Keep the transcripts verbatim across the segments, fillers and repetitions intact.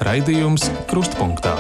Raidījums Krustpunktā.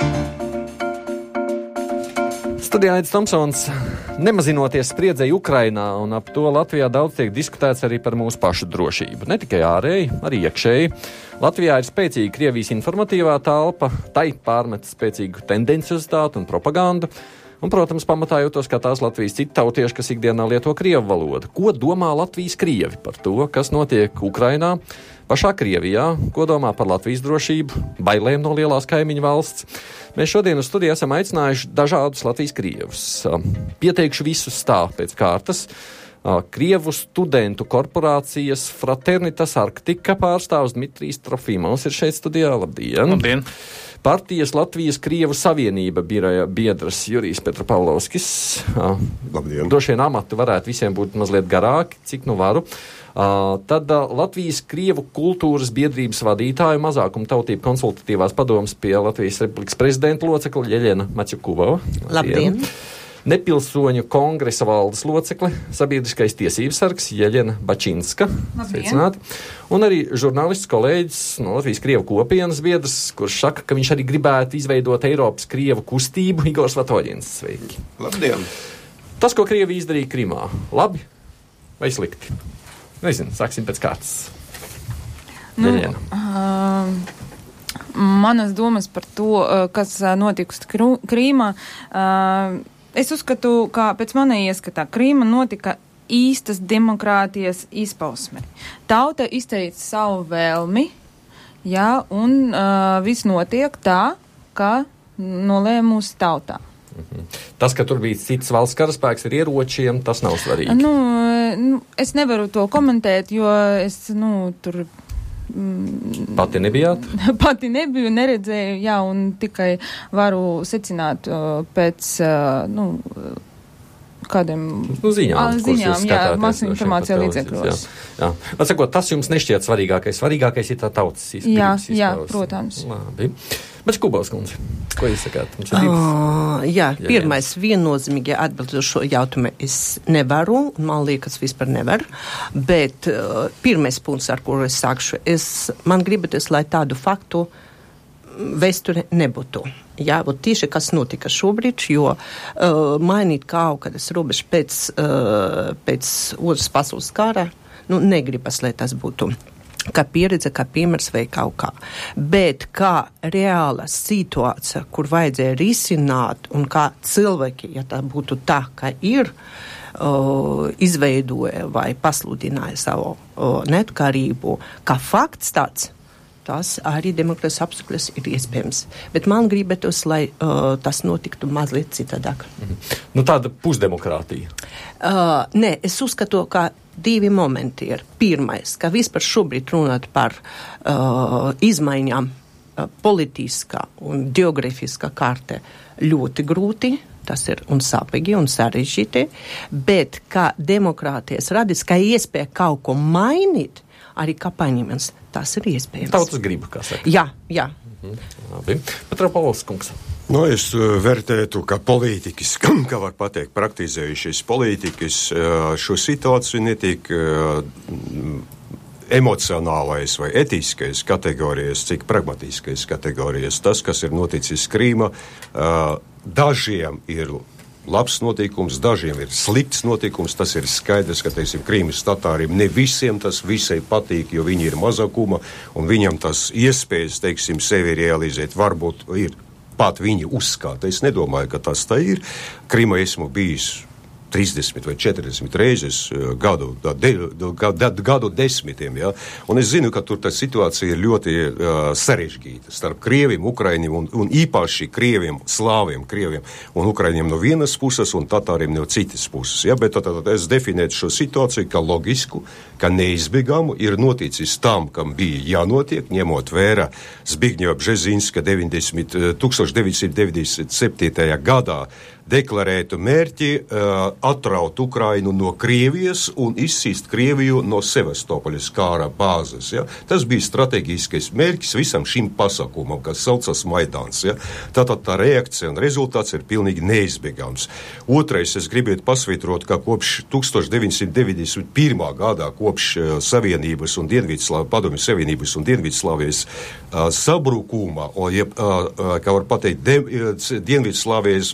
Studijā Aidis Tomsons. Nemazinoties spriedzei Ukrainā, un ap to Latvijā daudz tiek diskutēts arī par mūsu pašu drošību. Ne tikai ārēji, arī iekšēji. Latvijā ir spēcīga Krievijas informatīvā telpa, tai pārmet spēcīgu tendenciozitāti un propagandu. Un, protams, pamatā jūtos kā tās Latvijas citautieši, kas ikdienā lieto krievu valodu. Ko domā Latvijas krievi par to, kas notiek Ukrainā, pašā Krievijā? Ko domā par Latvijas drošību, bailēm no lielās kaimiņu valsts? Mēs šodien uz studiju esam aicinājuši dažādus Latvijas krievus. Pieteikšu visus tā pēc kārtas. Krievu studentu korporācijas Fraternitas Arktika pārstāvs Dmitrijs Trofimovs ir šeit studijā. Labdien! Labdien! Partijas Latvijas Krievu Savienība biroja biedrs Jurijs Petropavlovskis. Labdien! Droši vien amati varētu visiem būt mazliet garāki, cik nu varu. Uh, tad uh, Latvijas Krievu kultūras biedrības vadītāju mazākuma tautību konsultatīvās padomas pie Latvijas Republikas prezidenta locekla Jeļena Maķukuvova. Labdien! Nepilsoņu kongresa valdes locekle, sabiedriskais tiesības sargs Jeļena Bačinska. Sveicināt. Un arī žurnālists kolēģis no Latvijas Krievu kopienas biedrs, kurš saka, ka viņš arī gribētu izveidot Eiropas Krievu kustību, Igors Vatoļins. Sveiki! Labdien! Tas, ko Krievija izdarīja Krimā, labi vai slikti? Nezinu, sāksim pēc kārtas. Nu, uh, manas domas par to, uh, kas uh, notikusi Krīmā, uh, es uzskatu, ka pēc manai ieskatā Krīma notika īstas demokrātijas izpausme. Tauta izteica savu vēlmi, jā, un uh, viss notiek tā, kā nolēmusi tautā. Tas, ka tur bija cits valsts karaspēks ar ieročiem, tas nav svarīgi. Nu, nu, es nevaru to komentēt, jo es, nu, tur... Mm, pati nebijāt? Pati nebiju, neredzēju, jā, un tikai varu secināt uh, pēc, uh, nu, kādiem... Nu, ziņām, ziņām jā, masu informācijā līdzekļos. Jā, jā. Atsakot, tas jums nešķiet svarīgākais. Svarīgākais ir tā tautas izpildījums. Jā, jā, protams. Labi. Bet Kubovs kundze, ko jūs sakāt? Uh, jā, pirmais viennozīmīgi atbild uz šo jautājumu es nevaru, man liekas vispār nevar, bet uh, pirmais punkts, ar kuru es sākšu, es, man gribaties, lai tādu faktu vēsture nebūtu. Jā, ot tieši kas notika šobrīd, jo uh, mainīt kaut kādas robežas pēc, uh, pēc otras pasaules kara, nu negribas, lai tas būtu kā pieredze, kā piemērs vai kaut kā. Bet kā reāla situācija, kur vajadzēja risināt un kā cilvēki, ja tā būtu tā, kā ir, uh, izveidoja vai pasludināja savu uh, neatkarību, kā fakts tāds, tas arī demokrātijas apstākļos ir iespējams. Bet man gribētos, lai uh, tas notiktu mazliet citādāk. Mhm. Nu tāda pusdemokrātija. Uh, nē, es uzskatu, ka divi momenti ir. Pirmais, ka vispār šobrīd runāt par uh, izmaiņām uh, politiskā un geogrāfiskā kārte ļoti grūti, tas ir un sāpīgi un sarežģīti, bet kā demokrātijas radis, kā iespēja kaut ko mainīt, arī kā paņemens, tas ir iespējams. Tautas griba, kā saka. Jā, jā. Mhm. Labi. Petropavlovskis kungs. Nu, es vērtētu, ka politikas, kā var pateikt, praktizējušies politikas šo situāciju netiek emocionālais vai etiskais kategorijas, cik pragmatiskais kategorijas. Tas, kas ir noticis Krīma, dažiem ir labs notikums, dažiem ir slikts notikums. Tas ir skaidrs, ka, teiksim, Krīmas tatāriem ne visiem tas visai patīk, jo viņi ir mazākuma, un viņam tas iespējas, teiksim, sevi realizēt varbūt ir. Pat viņi uzskata. Es nedomāju, ka tas tā ir. Krimā esmu bijis trīsdesmit vai četrdesmit reizes gadu, de, gadu, gadu desmitiem. Ja? Un es zinu, ka tur tā situācija ir ļoti uh, sarežģīta starp krieviem, ukrainiem un, un īpaši krieviem, slāviem, krieviem un ukrainiem no vienas puses un tatāriem no citas puses. Ja? Bet tad, tad es definētu šo situāciju kā logisku, ka neizbēgamu ir noticis tam, kam bija jānotiek, ņemot vērā Zbigņeva Bžezinska tūkstoš deviņsimt deviņdesmit septītajā gadā deklarētu mērķi uh, atraut Ukrainu no Krievijas un izsīst Krieviju no Sevastopoļas kāra bāzes. Ja? Tas bija strateģiskais mērķis visam šim pasākumam, kas saucas Maidāns. Ja? Tātad tā reakcija un rezultāts ir pilnīgi neizbēgams. Otrais, es gribētu pasvītrot, ka kopš tūkstoš deviņsimt deviņdesmit pirmā gadā, kopš uh, Savienības un Dienvidslāvijas, Padomju Savienības un Dienvidslāvijas uh, sabrukuma, o, jeb, uh, uh, kā var pateikt, de, uh, Dienvidslāvijas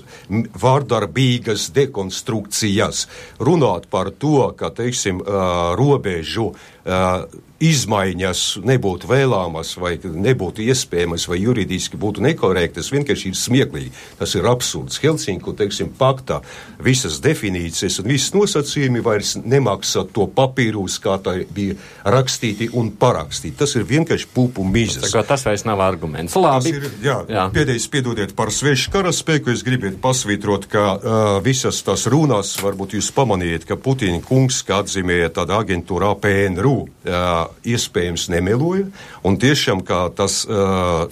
vārdarbīgas dekonstrukcijas, runāt par to, ka, teiksim, uh, robežu uh, izmaiņas nebūtu vēlamas vai nebūtu iespējamas vai juridiski būtu nekorektas, vienkārši ir smieklīgi. Tas ir absurds. Helsinku, teiksim, paktā visas definīcijas un visas nosacījumi vairs nemaksā to papīrus, kā tā bija rakstīti un parakstīti. Tas ir vienkārši pupu mizas. Tā kā tas vairs nav arguments. Labi. Ir, jā, jā. Pēdējais piedodiet par svešu karaspēku. Es gribētu pasvītrot, ka uh, visas tās runās, varbūt jūs pamanījat, ka Putina kungs, kā atzīmēja tāda agentūra A P N R U, uh, iespējams nemeloja, un tiešām kā tas uh,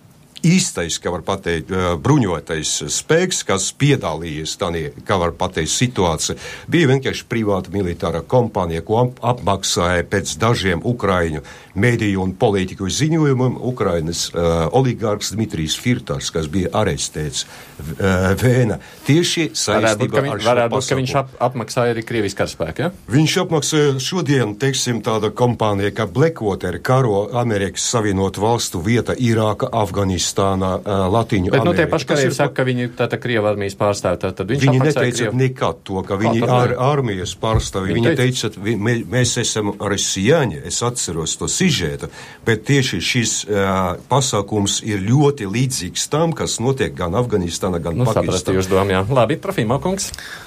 īstais, kā var pateikt, uh, bruņotais spēks, kas piedalījies tādā, kā var pateikt, situācija, bija vienkārši privāta militāra kompānija, ko ap apmaksāja pēc dažiem Ukraiņu mediju un politiku ziņojumiem Ukrainas uh, oligārks Dmitrijs Firtārs, kas bija arestēts uh, Vēna. Tieši saistībā ar šo varētu būt, ka viņš ap, apmaksāja arī Krievijas karaspēku, ja? Viņš apmaksāja šodien, teiksim, tāda kompānija, kā Blackwater, karo Amerikas Savienotu valstu vieta Irāka, Afganistānā, uh, Latīņu Bet, Amerika. Bet nu tie paši karievi saka, ka viņi tātad Krieva armijas pārstāv, tad viņš viņi apmaksāja neteica Krievu. nekad to, ka viņi ar armijas pārstāvi. Viņi, viņi teica, vi, mē, mēs esam rasijāņi, es atceros to sižēta, bet tieši šis uh, pasākums ir ļoti līdzīgs tam, kas notiek gan Afganistānā, gan nu, Pakistānā. Saprast jūs doma, jā. Labi, Trofīmo kungs.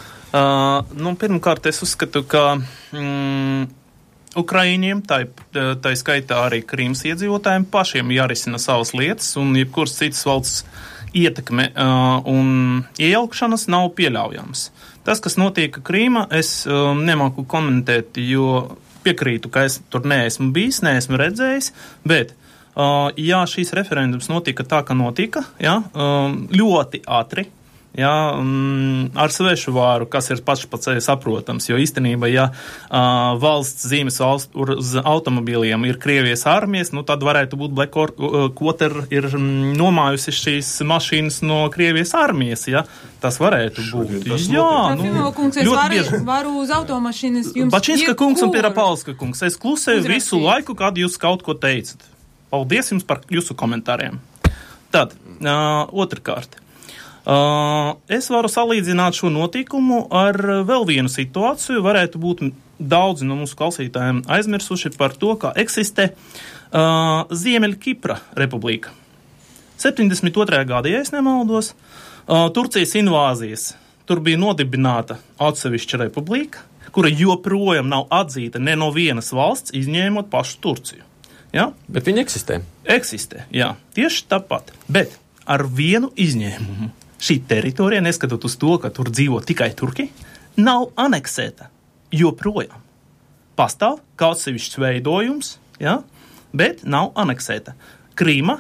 Uh, nu, pirmkārt, es uzskatu, ka mm, Ukraiņiem, tā, tā skaitā arī Krīmas iedzīvotājiem, pašiem jārisina savas lietas, un jebkuras citas valsts ietekme uh, un iejaukšanas nav pieļaujams. Tas, kas notiek Krīmā, es uh, nemāku komentēt, jo piekrītu, ka es tur neesmu bijis, neesmu redzējis, bet, uh, jā, šīs referendums notika tā, ka notika, jā, um, ļoti ātri, jā, um, ar svešu vāru, kas ir paši pats saprotams, jo īstenībā, ja uh, valsts zīmes valsts uz automobīliem ir Krievijas armijas, nu tad varētu būt Blackwater ir um, nomājusi šīs mašīnas no Krievijas armijas, jā. Tas varētu būt. Tas jā, nu, kungs, es varu, varu uz automašīnas jums Bačinska kungs un Pierapalska kungs. Es klusēju Uzrakstīt. visu laiku, kad jūs kaut ko teicat. Paldies jums par jūsu komentāriem. Tad, uh, otrkārt. Uh, es varu salīdzināt šo notikumu ar vēl vienu situāciju. Varētu būt daudzi no mūsu klausītājiem aizmirsuši par to, kā eksistē uh, Ziemeļkipra republika. septiņdesmit otrajā gadā, ja es nemaldos, Uh, Turcijas invāzijas. Tur bija nodibināta atsevišķa republika, kura joprojām nav atzīta ne no vienas valsts, izņēmot pašu Turciju. Ja? Bet viņi eksistē. Eksistē, jā. Tieši tāpat. Bet ar vienu izņēmumu. Šī teritorija, neskatot uz to, ka tur dzīvo tikai turki, nav aneksēta. Joprojām. Pastāv kā atsevišķs veidojums, ja? Bet nav aneksēta. Krīma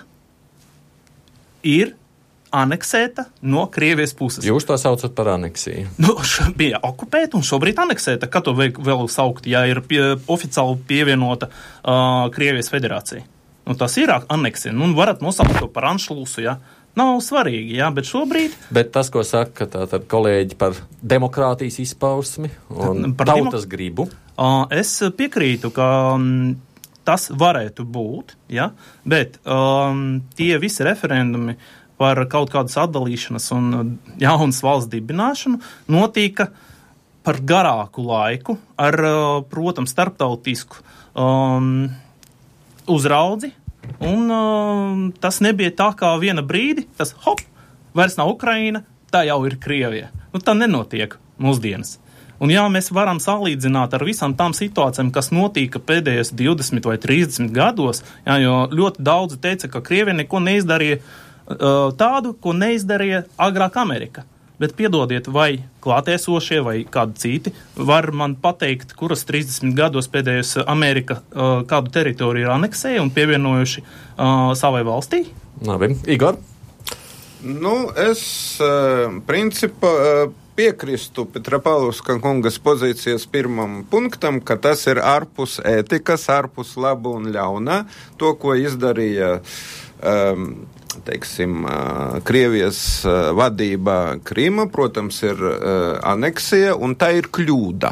ir aneksēta no Krievijas puses. Jūs to saucat par aneksiju? Nu, bija okupēta un šobrīd aneksēta. Kā to vēl saukt, ja ir pie, oficiāli pievienota uh, Krievijas federācija? Nu, tas ir aneksija. Nu, varat nosaukt to par anšlūsu, ja? Nav svarīgi, jā, bet šobrīd... Bet tas, ko saka tātad kolēģi par demokrātijas izpausmi un par tautas demo... gribu? Uh, es piekrītu, ka um, tas varētu būt, ja? Bet um, tie visi referendumi par kaut kādas atdalīšanas un jaunas valsts dibināšanu notika par garāku laiku ar, protams, starptautisku um, uzraudzi, un um, tas nebija tā kā viena brīdi, tas hop, vairs nav Ukraina, tā jau ir Krievija. Nu, tā nenotiek mūsdienas. Un jā, mēs varam salīdzināt ar visām tām situācijām, kas notika pēdējos divdesmit vai trīsdesmit gados, jā, jo ļoti daudzi teica, ka Krievija neko neizdarīja tādu, ko neizdarīja agrāk Amerika. Bet piedodiet, vai klātiesošie vai kādi citi var man pateikt, kuras trīsdesmit gados pēdējos Amerika uh, kādu teritoriju ir aneksēja un pievienojuši uh, savai valstī? Labi, Igor? Nu, es uh, principā uh, piekristu Petropavlovska kungas pozīcijas pirmam punktam, ka tas ir ārpus ētikas, ārpus laba un ļauna. To, ko izdarīja um, teiksim, uh, Krievijas uh, vadība Krīma, protams, ir uh, aneksija, un tā ir kļūda.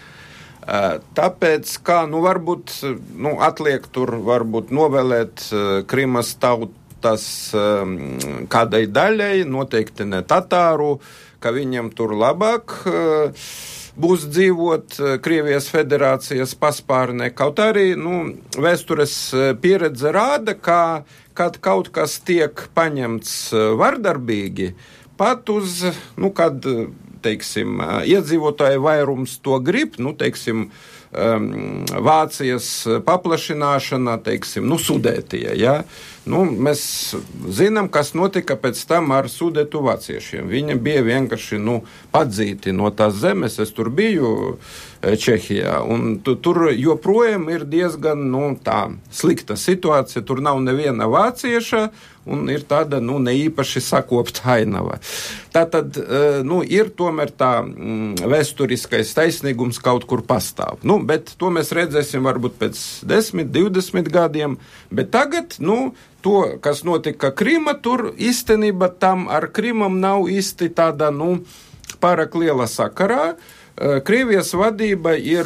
Uh, tāpēc, kā, nu, varbūt, nu, atliek tur, varbūt novēlēt uh, Krīmas tautas um, kādai daļai, noteikti ne tatāru, ka viņam tur labāk uh, būs dzīvot uh, Krievijas federācijas paspārnē. Kaut arī, nu, vēstures pieredze rāda, ka, kad kaut kas tiek paņemts uh, vardarbīgi, pat uz, nu, kad, teiksim, uh, iedzīvotāju vairums to grib, nu, teiksim, um, Vācijas paplašināšana, teiksim, nu, Sudētie, ja? Nu, mēs zinām, kas notika pēc tam ar sudētu vāciešiem. Viņi bija vienkārši, nu, padzīti no tās zemes. Es tur biju Čehijā, un tu, tur joprojām ir diezgan, nu, tā slikta situācija. Tur nav neviena vācieša, un ir tāda, nu, neīpaši sakopta ainava. Tātad, nu, ir tomēr tā mm, vēsturiskais taisnīgums kaut kur pastāv. Nu, bet to mēs redzēsim varbūt pēc desmit, divdesmit gadiem, bet tagad, nu, to, kas notika Krīma, tur īstenībā tam ar Krīmam nav īsti tāda, nu, pārāk liela sakarā. Krievijas vadība ir,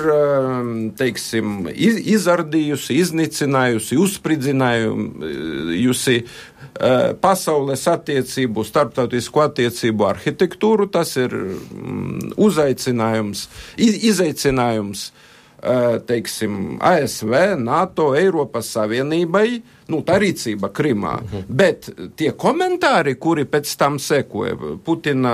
teiksim, izardījusi, iznicinājusi, uzspridzinājusi pasaules attiecību, starptautisku attiecību arhitektūru. Tas ir uzaicinājums, izaicinājums, teiksim, A S V, NATO, Eiropas Savienībai, nu, tā rīcība Krimā. Mhm. Bet tie komentāri, kuri pēc tam sekoja, Putina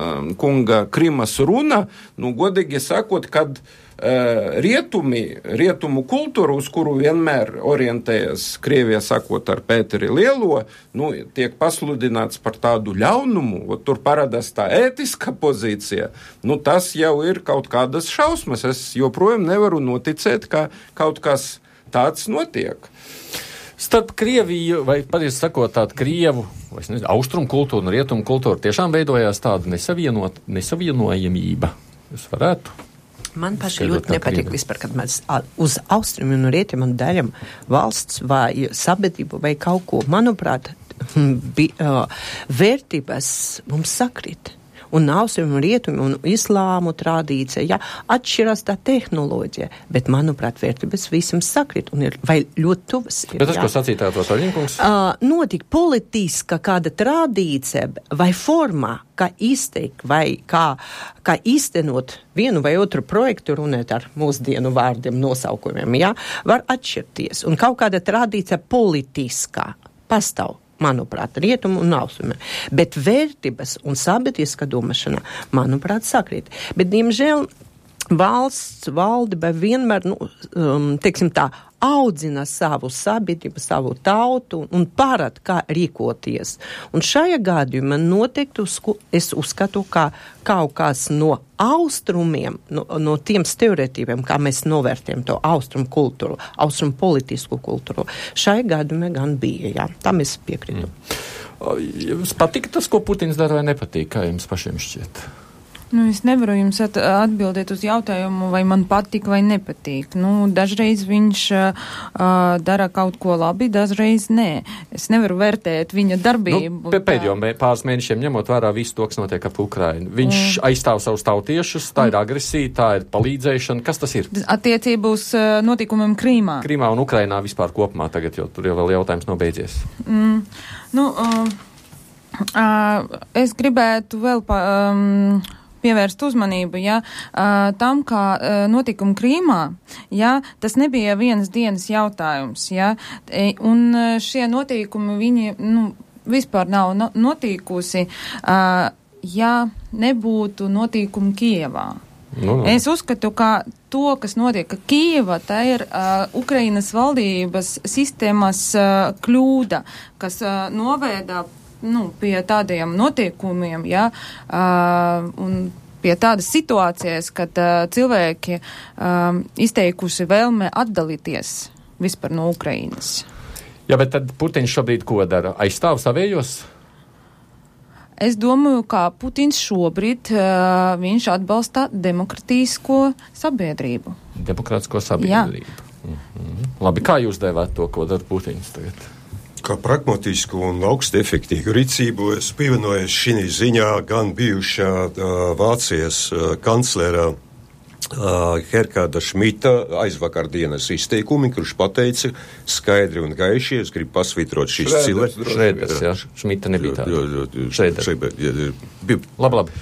kunga Krimas runa, nu, godīgi sakot, kad uh, rietumi, rietumu kultūru, uz kuru vienmēr orientējas Krievija, sakot ar Pēteri Lielo, nu, tiek pasludināts par tādu ļaunumu, tur parādās tā ētiska pozīcija, nu, tas jau ir kaut kādas šausmas. Es joprojām nevaru noticēt, ka kaut kas tāds notiek. Starp Krieviju, vai pareizi sakot, tādu Krievu, vai es nezinu, austrumu kultūru un rietumu kultūru tiešām veidojās tāda nesavienot, nesavienojamība. Jūs varētu? Man paši ļoti nepatīk vispār, kad mēs uz austrumu un rietumu daļam valsts vai sabiedrību vai kaut ko. Manuprāt, bi, uh, vērtības mums sakrit. Un austrumu un rietumu un islāmu tradīcija, ja, atšķirās tā tehnoloģija, bet, manuprāt, vērtības visam sakrit un ir vai ļoti tuvas. Ir, bet tas, jā. ko sacītā to Soļņkungs? Uh, notika politiska kāda tradīcija vai formā, kā izteikt vai kā, kā iztenot vienu vai otru projektu, runēt ar mūsdienu vārdiem, nosaukumiem, ja, var atšķirties. Un kaut kāda tradīcija politiskā pastāv. Manuprāt, rietumu un austrumu. Bet vērtības un sabiedriska domāšana, manuprāt, sakrīt. Bet, diemžēl, valsts valdība vienmēr, nu, um, teiksim tā, audzina savu sabiedrību, savu tautu un parāda, kā rīkoties. Un šajā gadījumā noteikti es uzskatu, ka kaut kas no austrumiem, no, no tiem stereotīpiem, kā mēs novērtējam to austrumu kultūru, austrumu politisku kultūru, šajā gadījumā gan bija, jā. Tam es piekrītu. Mm. Jums patīk tas, ko Putins dara, vai nepatīk, kā jums pašiem šķiet? Nu, es nevaru jums at- atbildēt uz jautājumu, vai man patīk vai nepatīk. Nu, dažreiz viņš uh, dara kaut ko labi, dažreiz nē. Es nevaru vērtēt viņa darbību. Nu, pēdējo mē, pāris mēnešiem ņemot vērā visu to, kas notiek ap Ukrainu. Viņš mm. aizstāv savus tautiešus, tā ir agresija, tā ir palīdzēšana. Kas tas ir? Attiecību uz uh, notikumiem Krīmā. Krīmā un Ukrainā vispār kopumā tagad, jo tur jau vēl jautājums nav beidzies. Mm, nu, uh, uh, es gribētu vēl pa... Um, pievērst uzmanību, ja, tam, kā notikumi Krīmā, ja, tas nebija vienas dienas jautājums, ja, un šie notikumi, viņi, nu, vispār nav notikusi, ja nebūtu notikumi Kijevā. Nu, nu. Es uzskatu, ka to, kas notiek Kijevā, tā ir uh, Ukrainas valdības sistēmas uh, kļūda, kas uh, novēdā nu, pie tādiem notiekumiem, ja, uh, un pie tādas situācijas, kad uh, cilvēki um, izteikuši vēlme atdalīties vispār no Ukrainas. Jā, bet tad Putins šobrīd ko dara? Aizstāv savējos? Es domāju, kā Putins šobrīd, uh, viņš atbalsta demokratīsko sabiedrību. Demokrātisko sabiedrību. Mm-hmm. Labi, kā jūs devāt to, ko dara Putins tagad? Kā pragmatisku un augstu efektīvu rīcību es pievienojos šī ziņā gan bijušā uh, Vācijas uh, kanclera Uh, Herkārda Šmita aizvakardienas izteikumi, kurš pateica skaidri un gaiši, es gribu pasvītrot šīs cilvēks. Šrēders, jā, Šmita nebija tāda. Šrēders. Labi, labi.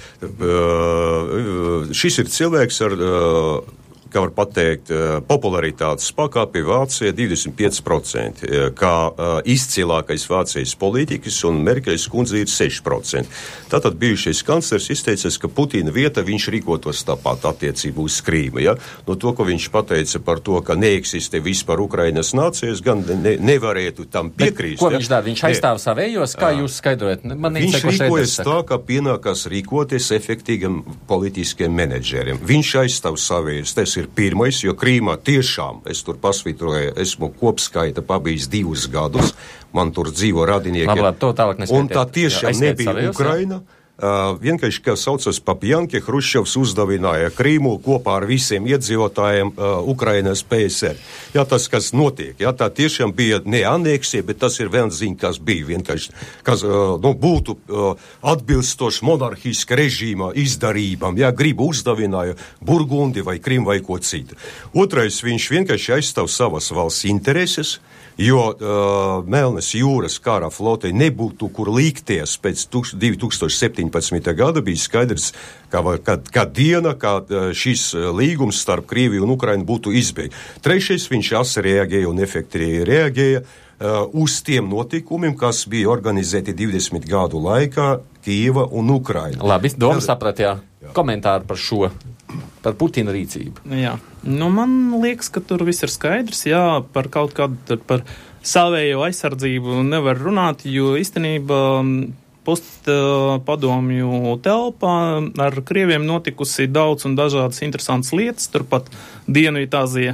Uh, šis ir cilvēks ar, uh, kā var pateikt, uh, popularitātes pakāpi Vācija divdesmit pieci procenti, uh, kā uh, izcilākais Vācijas politikas, un Merkeles kundze ir seši procenti. Tātad bijušais kanclers izteicies, ka Putina vieta viņš rīkotos tāpat attiecību uz Krīmu. Ja? No to, ko viņš pateica par to, ka neeksistē vispār Ukrainas nācijas, gan ne, nevarētu tam piekrīst. Bet, ko viņš dara? Viņš aizstāv savējos? Kā jūs skaidrojat? Man viņš rīkojas tā, kā pienākās rīkoties efektīgam politiskiem menedžeriem. Viņš aizstāv savējos. Tas ir pirmais, jo Krīmā tiešām, es tur pasvītroju, esmu kopskaita pabijis divus gadus, man tur dzīvo radinieki. Labi, labi, to tālāk nespētiet. Un tā tiešām jā, nebija savējos, Ukraina. Uh, vienkārši, kā saucas Papjanki, Hruščovs uzdevināja Krīmu kopā ar visiem iedzīvotājiem uh, Ukrainas P S R. Jā, tas, kas notiek, jā, tā tiešām bija ne aneksija, bet tas ir viens ziņ, kas bija vienkārši, kas uh, nu, būtu uh, atbilstoši monarhiska režīma izdarībām, jā, gribu uzdevināja Burgundi vai Krim vai ko citu. Otrais, viņš vienkārši aizstāv savas valsts intereses, jo uh, Melnes jūras kara flotei nebūtu, kur līkties pēc divi tūkstoši septiņpadsmitā gada, bija skaidrs, ka, kad, kad diena, kad uh, šis līgums starp Krieviju un Ukrainu būtu izbeigts. Trešais, viņš asi reaģēja un efektīvi reaģēja uh, uz tiem notikumiem, kas bija organizēti divdesmit gadu laikā Kijeva un Ukraina. Labi, doma saprat, jā. Komentāri par šo, par Putina rīcību. Jā, nu man liekas, ka tur viss ir skaidrs, jā, par kaut kādu, par savējo aizsardzību nevar runāt, jo īstenībā post uh, padomju telpā ar Krieviem notikusi daudz un dažādas interesantas lietas, turpat Dienvidāzija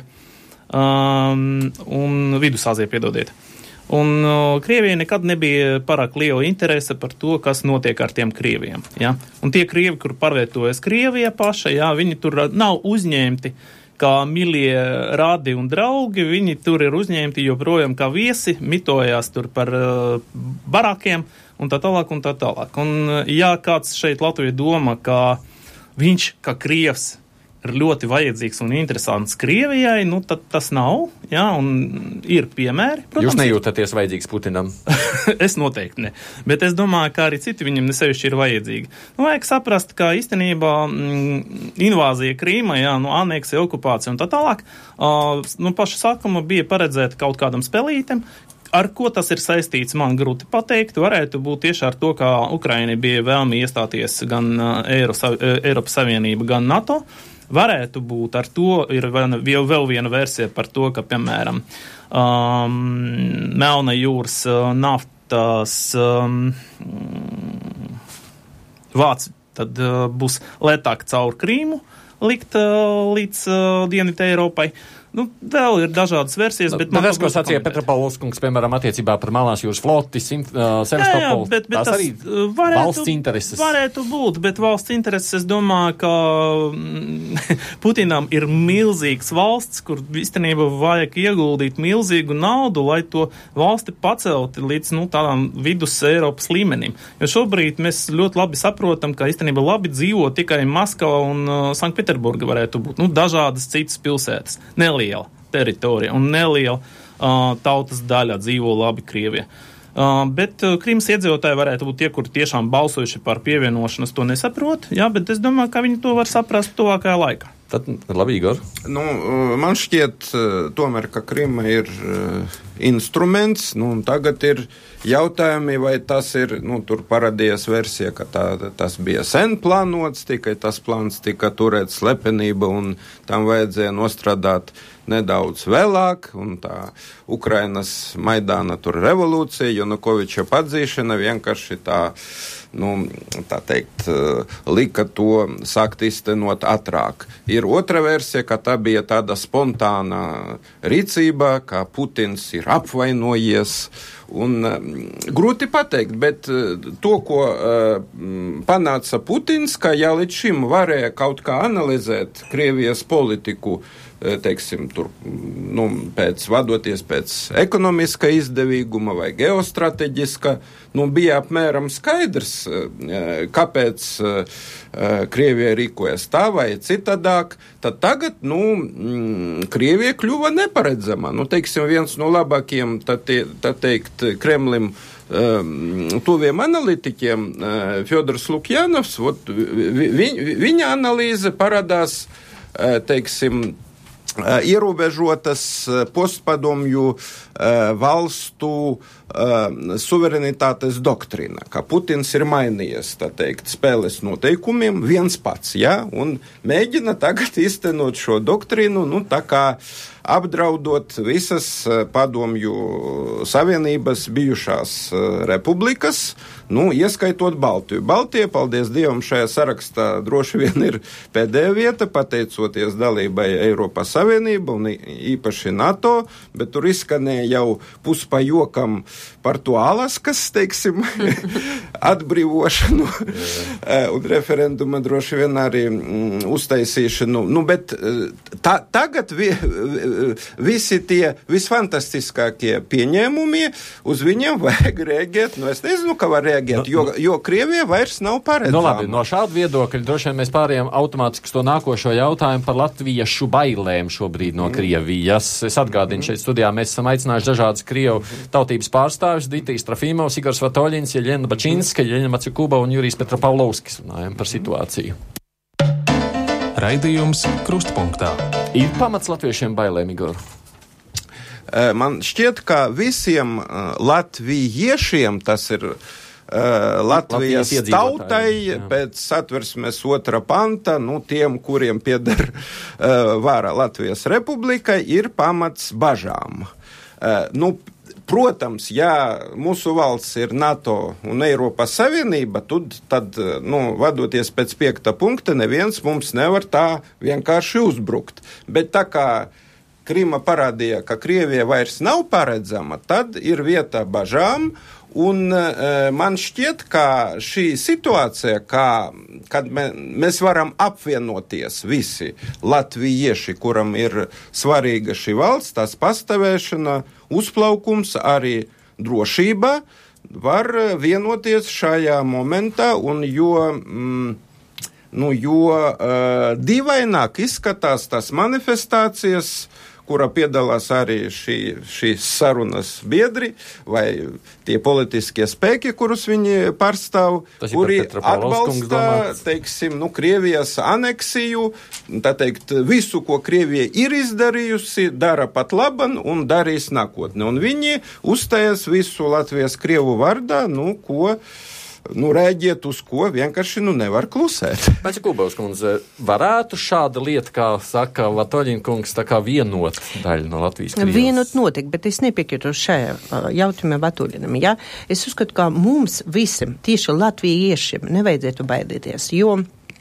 um, un Vidusāzija, piedodiet. Un uh, Krievijai nekad nebija pārāk liela interese par to, kas notiek ar tiem Krieviem. Ja? Un tie Krievi, kur pārvietojas Krievijā paša, ja, viņi tur nav uzņemti kā milie radi un draugi, viņi tur ir uzņemti joprojām kā viesi, mitojās tur par uh, barakiem un tā tālāk un tā tālāk. Un ja kāds šeit Latvijā doma, ka viņš, kā Krievs, ir ļoti vajadzīgs un interesants Krievijai, nu tad tas nav, jā, un ir piemēri. Protams, jūs nejūtaties vajadzīgs Putinam? Es noteikti ne, bet es domāju, ka arī citi viņam nesevišķi ir vajadzīgi. Nu, vajag saprast, ka īstenībā mm, invāzija Krīma, jā, nu, aneksija, okupācija un tā tālāk, uh, nu, paša sākuma bija paredzēta kaut kādam spēlītem. Ar ko tas ir saistīts, man grūti pateikt. Varētu būt tieši ar to, ka Ukraina bija vēlmi iestāties gan uh, Eiro, Eiropas Savienība, gan NATO. Varētu būt ar to, ir vēl, vēl viena versija par to, ka, piemēram, um, Melna jūras uh, naftas um, vāc tad uh, būs lētāk caur Krīmu likt uh, līdz uh, Dienvidu Eiropai. Nu, vēl ir dažādas versijas, bet... Bet es, ko sacīja Petropavlovs kungs, piemēram, attiecībā par Melnās jūras floti, uh, Sevastopolu, bet, bet tās tas arī varētu, valsts intereses. Varētu būt, bet valsts intereses, es domāju, ka Putinam ir milzīgs valsts, kur īstenībā vajag ieguldīt milzīgu naudu, lai to valsti pacelti līdz, nu, tādām vidus Eiropas līmenim. Jo šobrīd mēs ļoti labi saprotam, ka īstenībā labi dzīvo tikai Maskava un uh, Sanktpēterburga varētu būt, nu, dažādas citas pilsētas. Neliela teritorija un neliela uh, tautas daļa dzīvo labi Krievijā. Uh, bet uh, Krimas iedzīvotāji varētu būt tie, kuri tiešām balsojuši par pievienošanos, to nesaprot, jā, bet es domāju, ka viņi to var saprast tuvākajā laikā. Tad, labi, Igor. Nu, man šķiet, tomēr, ka Krima ir instruments, nu, un tagad ir jautājumi, vai tas ir, nu, tur parādījās versija, ka tā, tas bija sen plānots, tikai tas plāns tika turēt slepenība, un tam vajadzēja nostrādāt nedaudz vēlāk, un tā Ukrainas Maidāna tur revolūcija, Janukoviča padzīšana vienkārši tā, nu, tā teikt, lika to sākt iztenot ātrāk. Ir otra versija, ka tā bija tāda spontāna rīcība, ka Putins ir apvainojies Un, um, grūti pateikt, bet uh, to, ko uh, panāca Putins, ka jau līdz šim varēja kaut kā analizēt Krievijas politiku, teiksim, tur, nu, pēc, vadoties pēc ekonomiska izdevīguma vai geostrateģiska, nu, bija apmēram skaidrs, kāpēc Krievija rīkojas tā vai citādāk, tad tagad, nu, Krievija kļuva neparedzama. Nu, teiksim, viens no labākiem, tad, tad teikt, Kremlim tuviem analitiķiem, Fjodors Lukjanovs, vot, vi, viņa analīze parādās, teiksim, ierobežotas postpadomju valstu suverenitātes doktrīna, ka Putins ir mainījies, tā teikt, spēles noteikumiem viens pats, ja, un mēģina tagad iztenot šo doktrīnu, nu, tā kā apdraudot visas padomju savienības bijušās republikas, nu, ieskaitot Baltiju. Baltija, paldies Dievam, šajā sarakstā droši vien ir pēdējā vieta, pateicoties dalībai Eiropas Savienība un īpaši NATO, bet tur izskanēja jau puspajokam par to Alaskas, teiksim, atbrīvošanu un referenduma droši vien arī mm, uztaisīšanu. Nu, bet ta, tagad vi, visi tie visfantastiskākie pieņēmumi, uz viņiem vajag rēģēt, nu es nezinu, ka var rēģēt, no, jo, jo Krievija vairs nav paredzama. No labi, no šāda viedokļa droši vien mēs pārējām automātiski to nākošo jautājumu par latviešu bailēm šobrīd no Krievijas. Es atgādinu, šeit studijā mēs esam aicinājuši dažādas Krievu tautības pārstāvis, Ditīs Trafimovs, Igors Vatoļins, Jeļena Bačinska, Jeļena Maciukuba un Jurijs Petropavlovskis. Runājam par situāciju. Raidījums Krustpunktā. Ir pamats latviešiem bailēm, Igor? Man šķiet, ka visiem latviešiem tas ir uh, Latvijas, Latvijas tautai jā. Pēc Satversmes otra panta, nu, tiem, kuriem pieder uh, vara Latvijas republika, ir pamats bažām. Uh, nu, Protams, ja mūsu valsts ir NATO un Eiropas Savienība, tad, tad nu, vadoties pēc piekta punkta, neviens mums nevar tā vienkārši uzbrukt. Bet tā kā Krima parādīja, ka Krievija vairs nav paredzama, tad ir vieta bažām. Un e, man šķiet, ka šī situācija, kā, kad me, mēs varam apvienoties visi latvieši, kuram ir svarīga šī valsts, tās pastāvēšana, uzplaukums, arī drošība, var vienoties šajā momentā, un jo, mm, nu, jo uh, dīvaināk izskatās tās manifestācijas, kurā piedalās arī šī, šīs sarunas biedri vai tie politiskie spēki, kurus viņi pārstāv, kuri atbalsta, teiksim, nu, Krievijas aneksiju, tā teikt, visu, ko Krievija ir izdarījusi, dara pat laban un darīs nākotnē. Un viņi uzstājas visu Latvijas Krievu vārdā, nu, ko Nu, rēģiet uz ko vienkārši nu, nevar klusēt. Pēc Kubavas kundze, varētu šāda lieta, kā saka Vatoļina kungs, tā kā vienot daļu no Latvijas Krievijas? Vienot notiek, bet es nepiekrītu šajā uh, jautājumā Vatoļinam. Ja? Es uzskatu, ka mums visiem, tieši latviešiem, nevajadzētu baidīties, jo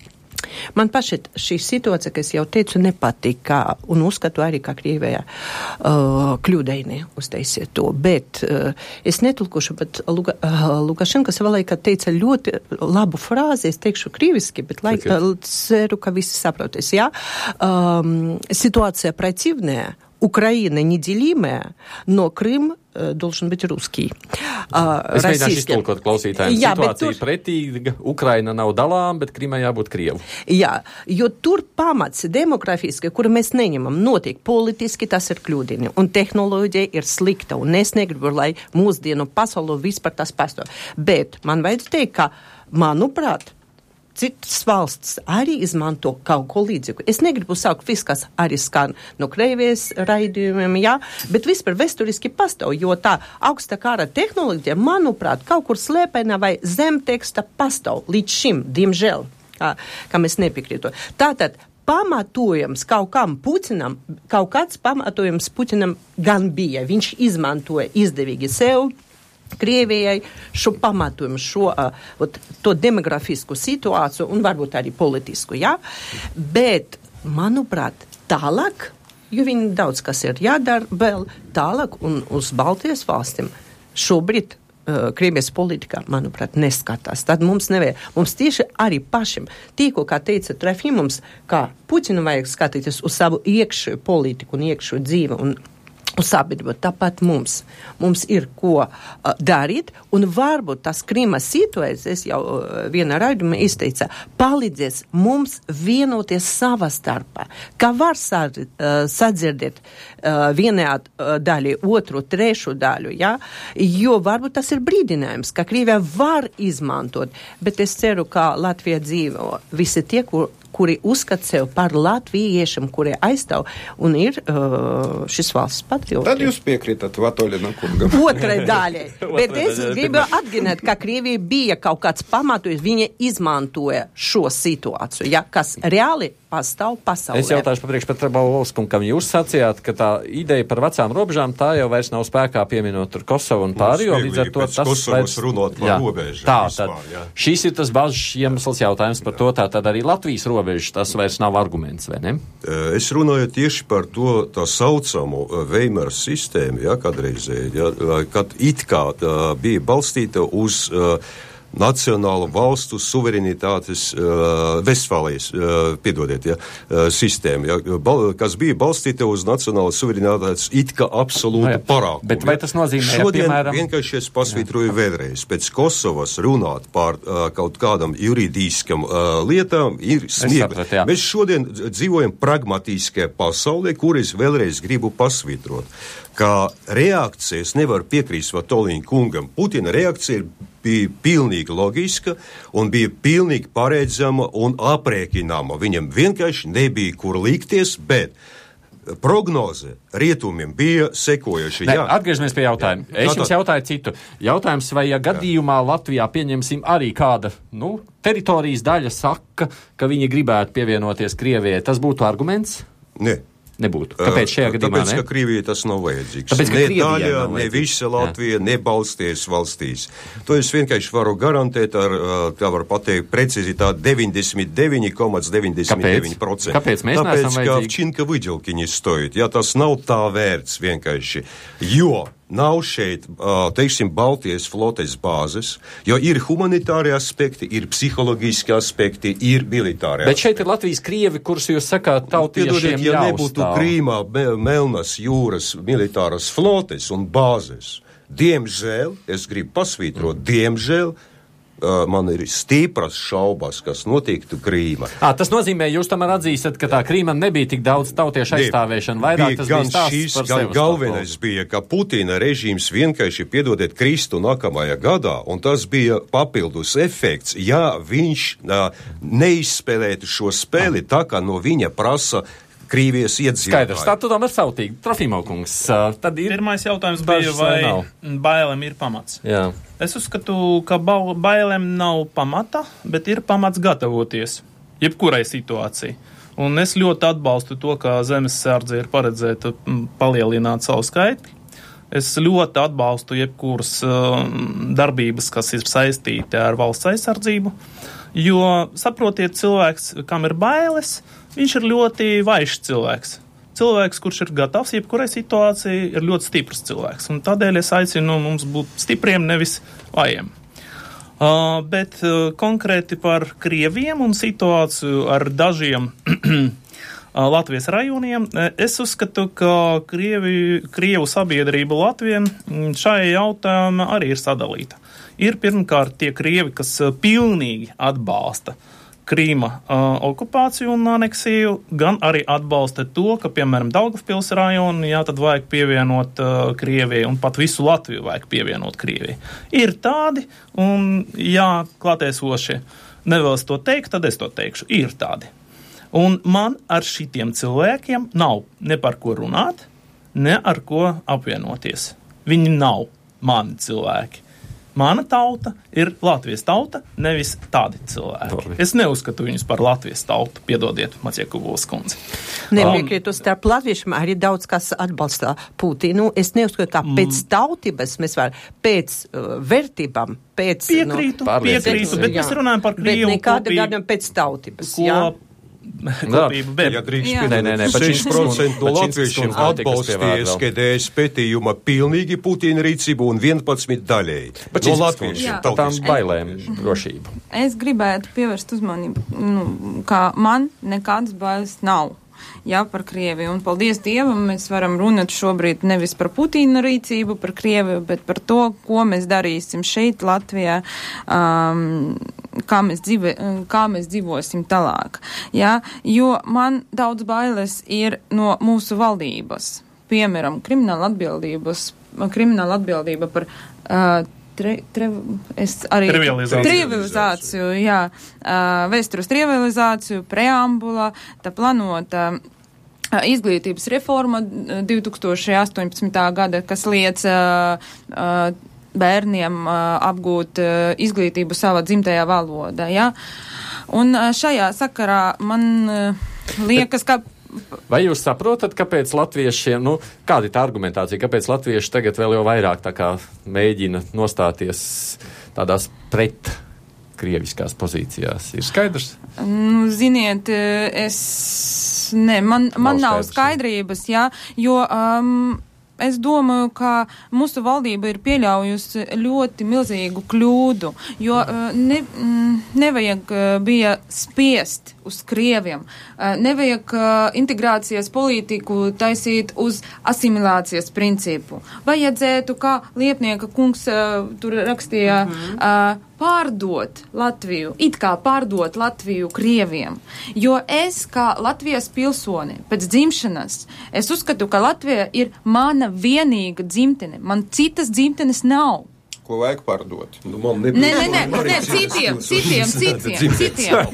man paši šī situācija, kas jau teicu, nepatika, un uzskatu arī, ka Krievijā uh, kļūdaini uztaisiet to. Bet uh, es netulkošu, bet Luga, uh, Lukašenkas valaika teica ļoti labu frāzi, es teikšu krieviski, bet lai, uh, ceru, ka visi saprotis. Ja? Um, situācija противная, Украина неделимая, но Крым э, должен быть русский. Uh, es mēģināšu iztulkot klausītājiem. Jā, situācija tur... pretīga, Ukraina nav dalām, bet Krimai jābūt Krievu. Jā, jo tur pamats demografiski, kuru mēs neņemam, notiek politiski, tas ir kļūdini. Un tehnoloģija ir slikta, un es negribu, lai mūsdienu pasauli vispār tas pastāv. Bet man vajadz teikt, ka, manuprāt, citas valsts arī izmanto kaut ko līdzīgu. Es negribu saukt visu, kas arī skan no Krievijas raidījumiem, jā, bet vispār vēsturiski pastāv, jo tā augsta kara tehnoloģija, manuprāt, kaut kur slēpēnā vai zemteksta pastāv līdz šim, diemžēl, kā, kā mēs nepiekrītu. Tātad pamatojums kaut kam Putinam, kaut kāds pamatojums Putinam gan bija. Viņš izmantoja izdevīgi sev, Krievijai šo pamatojumu, šo uh, to demografisku situāciju un varbūt arī politisku, jā. Bet, manuprāt, tālāk, jo viņi daudz kas ir jādara vēl tālāk un uz Baltijas valstīm, šobrīd uh, Krievijas politikā, manuprāt, neskatās. Tad mums nevajag, mums tieši arī pašiem, tīko, kā teica Trefimums, kā Puķinu vajag skatīties uz savu iekšēju politiku un iekšēju dzīvi un uz sabiedrību, tāpat mums. Mums ir ko uh, darīt, un varbūt tas Krimas situācijas, jau uh, vienā raidumā izteica, palīdzēs mums vienoties savā starpā, kā var sa, uh, sadzirdēt uh, vienā uh, daļā, otru, trešu daļu, ja? Jo varbūt tas ir brīdinājums, ka Krievija var izmantot, bet es ceru, ka Latvija dzīvo visi tie, kur kuri uzskata sev par latviešiem, kuri aizstāv un ir uh, šis valsts patrioti. Tad jūs piekrītat Vatoļina kungam. Otrai daļai. Bet es gribu atginēt, ka Krievija bija kaut kāds pamatojums, viņa izmantoja šo situāciju, ja, kas reāli pastāv pasaulē. Es jautāšu papriekš par Trabalovskum, kam jūs sacījāt, ka tā ideja par vecām robežām, tā jau vairs nav spēkā pieminot tur Kosovu un pārējo, līdz ar to tas Kosovas runot par jā, robežām. Tā, vispār, tad jā. šis ir tas bažas iemesls jautājums par to, tā tad arī Latvijas robežas, tas vairs nav arguments, vai ne? Es runāju tieši par to tā saucamo Veimara sistēmu, ja, kādreizēji, ja, kad it kā tā, bija balstīta uz uh, nacionālu valstu suverenitātes uh, Vestfālijas, uh, piedodiet, ja, uh, sistēmu, ja, bal, kas bija balstīta uz nacionālu suverenitātes it kā absolūtu no, parākumu. Bet vai tas nozīmē, šodien, ja, piemēram... vienkārši es pasvītroju vēlreiz, pēc Kosovas runāt par uh, kaut kādam juridiskam uh, lietām ir smiekli. Mēs šodien dzīvojam pragmatiskajā pasaulē, kur es vēlreiz gribu pasvītrot, ka reakcijas nevar piekrīst Vatoļina kungam. Putina reakcija bija pilnīgi loģiska un bija pilnīgi paredzama un aprēķināma. Viņam vienkārši nebija kur likties, bet prognoze rietumiem bija sekojoša. Ne, atgriežamies pie jautājuma. Es tā, tā. jums jautāju citu. Jautājums, vai ja gadījumā Latvijā pieņemsim arī kāda, nu, teritorijas daļa saka, ka viņi gribētu pievienoties Krievijai, tas būtu arguments? Ne. Nebūtu. Kāpēc šajā gadījumā Tāpēc, ne? ka Krievijai tas nav vajadzīgs. Tāpēc, ne daļa, ne visa Latvija, ne balsties valstīs. To es vienkārši varu garantēt ar, tā var pateikt, precizitāti deviņdesmit deviņi komats deviņdesmit deviņi procenti. Kāpēc mēs Tāpēc, neesam vajadzīgi? Tāpēc, ka Činka Viģelkiņi stojot. Ja tas nav tā vērts vienkārši. Jo nav šeit, teiksim, Baltijas flotes bāzes, jo ir humanitāri aspekti, ir psiholoģiski aspekti, ir militāri Bet aspekti. šeit ir Latvijas krievi, kurus jūs sakāt tautiešiem Piedodiet, ja jāuzstāv. nebūtu Krīmā Melnas jūras militāras flotes un bāzes, diemžēl, es gribu pasvītrot, diemžēl, Uh, man ir stīpras šaubas, kas notiktu Krīma. À, tas nozīmē, jūs tomēr atzīstat, ka tā Krīma nebija tik daudz tautiešu aizstāvēšana, vairāk tas bija stāsts šis, par gan sevi. galvenais bija, ka Putina režīms vienkārši piedodiet Kristu nākamajā gadā, un tas bija papildus efekts, ja viņš uh, neizspēlētu šo spēli tā, kā no viņa prasa Krievijas iedzīvotāji. Skaidrs, tā tu tomēr sautīgi. Trofimokungs, uh, tad ir... Pirmais jautājums bija, vai bailēm ir pamats. Jā. Es uzskatu, ka bailēm nav pamata, bet ir pamats gatavoties jebkurai situācijai. Un es ļoti atbalstu to, ka zemesardze ir paredzēta palielināt savu skaitli. Es ļoti atbalstu jebkuras uh, darbības, kas ir saistīti ar valsts aizsardzību, jo, saprotiet, cilvēks, kam ir bailes, viņš ir ļoti vaišs cilvēks. Cilvēks, kurš ir gatavs jebkurai situācijai, ir ļoti stiprs cilvēks. Un tādēļ es aicinu mums būt stipriem, nevis vājiem. Uh, bet uh, konkrēti par Krieviem un situāciju ar dažiem Latvijas rajoniem, es uzskatu, ka Krievi, Krievu sabiedrība Latvijiem šajā jautājumā arī ir sadalīta. Ir pirmkārt tie Krievi, kas pilnīgi atbalsta Krīma uh, okupāciju un aneksiju, gan arī atbalsta to, ka, piemēram, Daugavpils rajonu, jā, tad vajag pievienot uh, Krievijai, un pat visu Latviju vajag pievienot Krievijai. Ir tādi, un jā, klātiesošie nevēlas to teikt, tad es to teikšu. Ir tādi. Un man ar šitiem cilvēkiem nav ne par ko runāt, ne ar ko apvienoties. Viņi nav mani cilvēki. Mana tauta ir Latvijas tauta, nevis tādi cilvēki. Labi. Es neuzskatu viņus par Latvijas tautu, piedodiet, Maciekuvos kundzi. Nepiekrītu, starp latviešiem arī daudz kas atbalsta Putinu. Es neuzskatu, ka pēc tautības mēs varam, pēc uh, vērtībām, pēc... Piekrītu, no, piekrītu, bet mēs runājam par Krievu bet nekāda kopīgu, gadam pēc tautības, ko jā. kopību, bet... Ja drīkst Jā. Nē, nē, nē, seši procenti no latviešiem atbalstīja atbalstīja S K D S pētījuma pilnīgi Putina rīcību un vienpadsmit daļēji. No latviešiem. Jā. Par tām bailēm drošību. Es gribētu pievērst uzmanību, nu, kā man nekādas bailes nav. Jā, par Krieviju. Un paldies Dievam, mēs varam runāt šobrīd nevis par Putina rīcību, par Krieviju, bet par to, ko mēs darīsim šeit, Latvijā, um, kā, mēs dzīve, kā mēs dzīvosim tālāk. Jā, jo man daudz bailes ir no mūsu valdības. Piemēram, krimināla atbildības, krimināla atbildība par uh, Tre, tre, es arī Trivializāciju. trivializāciju, jā, uh, vēstures trivializāciju, preambula, tā planota uh, izglītības reforma divi tūkstoši astoņpadsmitā gada, kas liec uh, uh, bērniem uh, apgūt uh, izglītību savā dzimtajā valodā, jā. Un uh, šajā sakarā man uh, liekas, ka Vai jūs saprotat, kāpēc latviešiem, nu, kāda ir tā argumentācija, kāpēc latvieši tagad vēl jau vairāk tā kā mēģina nostāties tādās pret krieviskās pozīcijās? Ir skaidrs? Nu, ziniet, es, ne, man, man nav, nav skaidrības, jā, jo um, es domāju, ka mūsu valdība ir pieļaujusi ļoti milzīgu kļūdu, jo uh, ne, mm, nevajag uh, bija spiest uz Krieviem, uh, nevajag uh, integrācijas politiku taisīt uz asimilācijas principu. Vajadzētu, kā Liepnieka kungs uh, tur rakstīja, mm-hmm. uh, pārdot Latviju, it kā pārdot Latviju Krieviem. Jo es, kā Latvijas pilsoni, pēc dzimšanas, es uzskatu, ka Latvija ir mana vienīga dzimtene. Man citas dzimtenes nav. Ko vajag pārdot? Nu, man Nē, nē, nē, nē, citiem, citiem, citiem, citiem.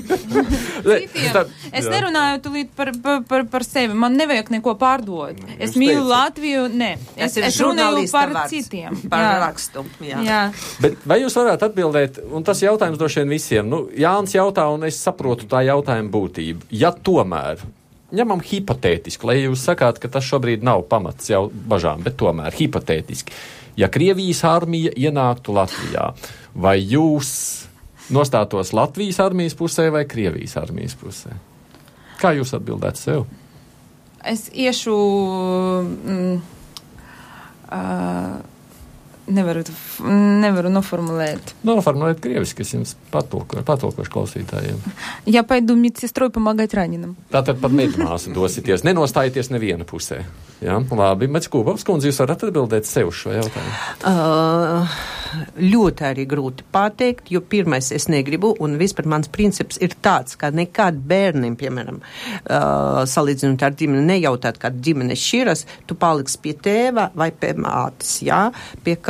Citiem. Es nerunāju tulīt par, par, par, par sevi. Man nevajag neko pārdot. Es mīlu Latviju, nē. Es, es runāju par vārds, citiem. Par jā. rakstu. Jā. Jā. Bet vai jūs varētu atbildēt, un tas jautājums droši vien visiem, nu, Jānis jautā, un es saprotu tā jautājuma būtību. Ja tomēr, ņemam hipotētiski, lai jūs sakāt, ka tas šobrīd nav pamats jau bažām, bet tomēr hipotētiski. Ja Krievijas armija ienāktu Latvijā, vai jūs nostātos Latvijas armijas pusē vai Krievijas armijas pusē? Kā jūs atbildētu sev? Es iešu... Mm, uh, Nevaru, nevaru noformulēt. Noformulēt krieviski, es jums patulkošu, patulkošu klausītājiem. Ja paidu medsestrой помогать раненым. Tātad pat medmāsu dosieties, nenostājieties neviena pusē. Jā, labi, Mets Kūpavs kundze, jūs varat atbildēt sev šo jautājumu? Uh, ļoti arī grūti pateikt, jo pirmais es negribu, un vispār mans princips ir tāds, ka nekad bērniem, piemēram, uh, salīdzinot ar ģimeni, nejautāt, kad ģimene šķiras, tu paliksi pie tēva vai pie mātes, jā, pie kā.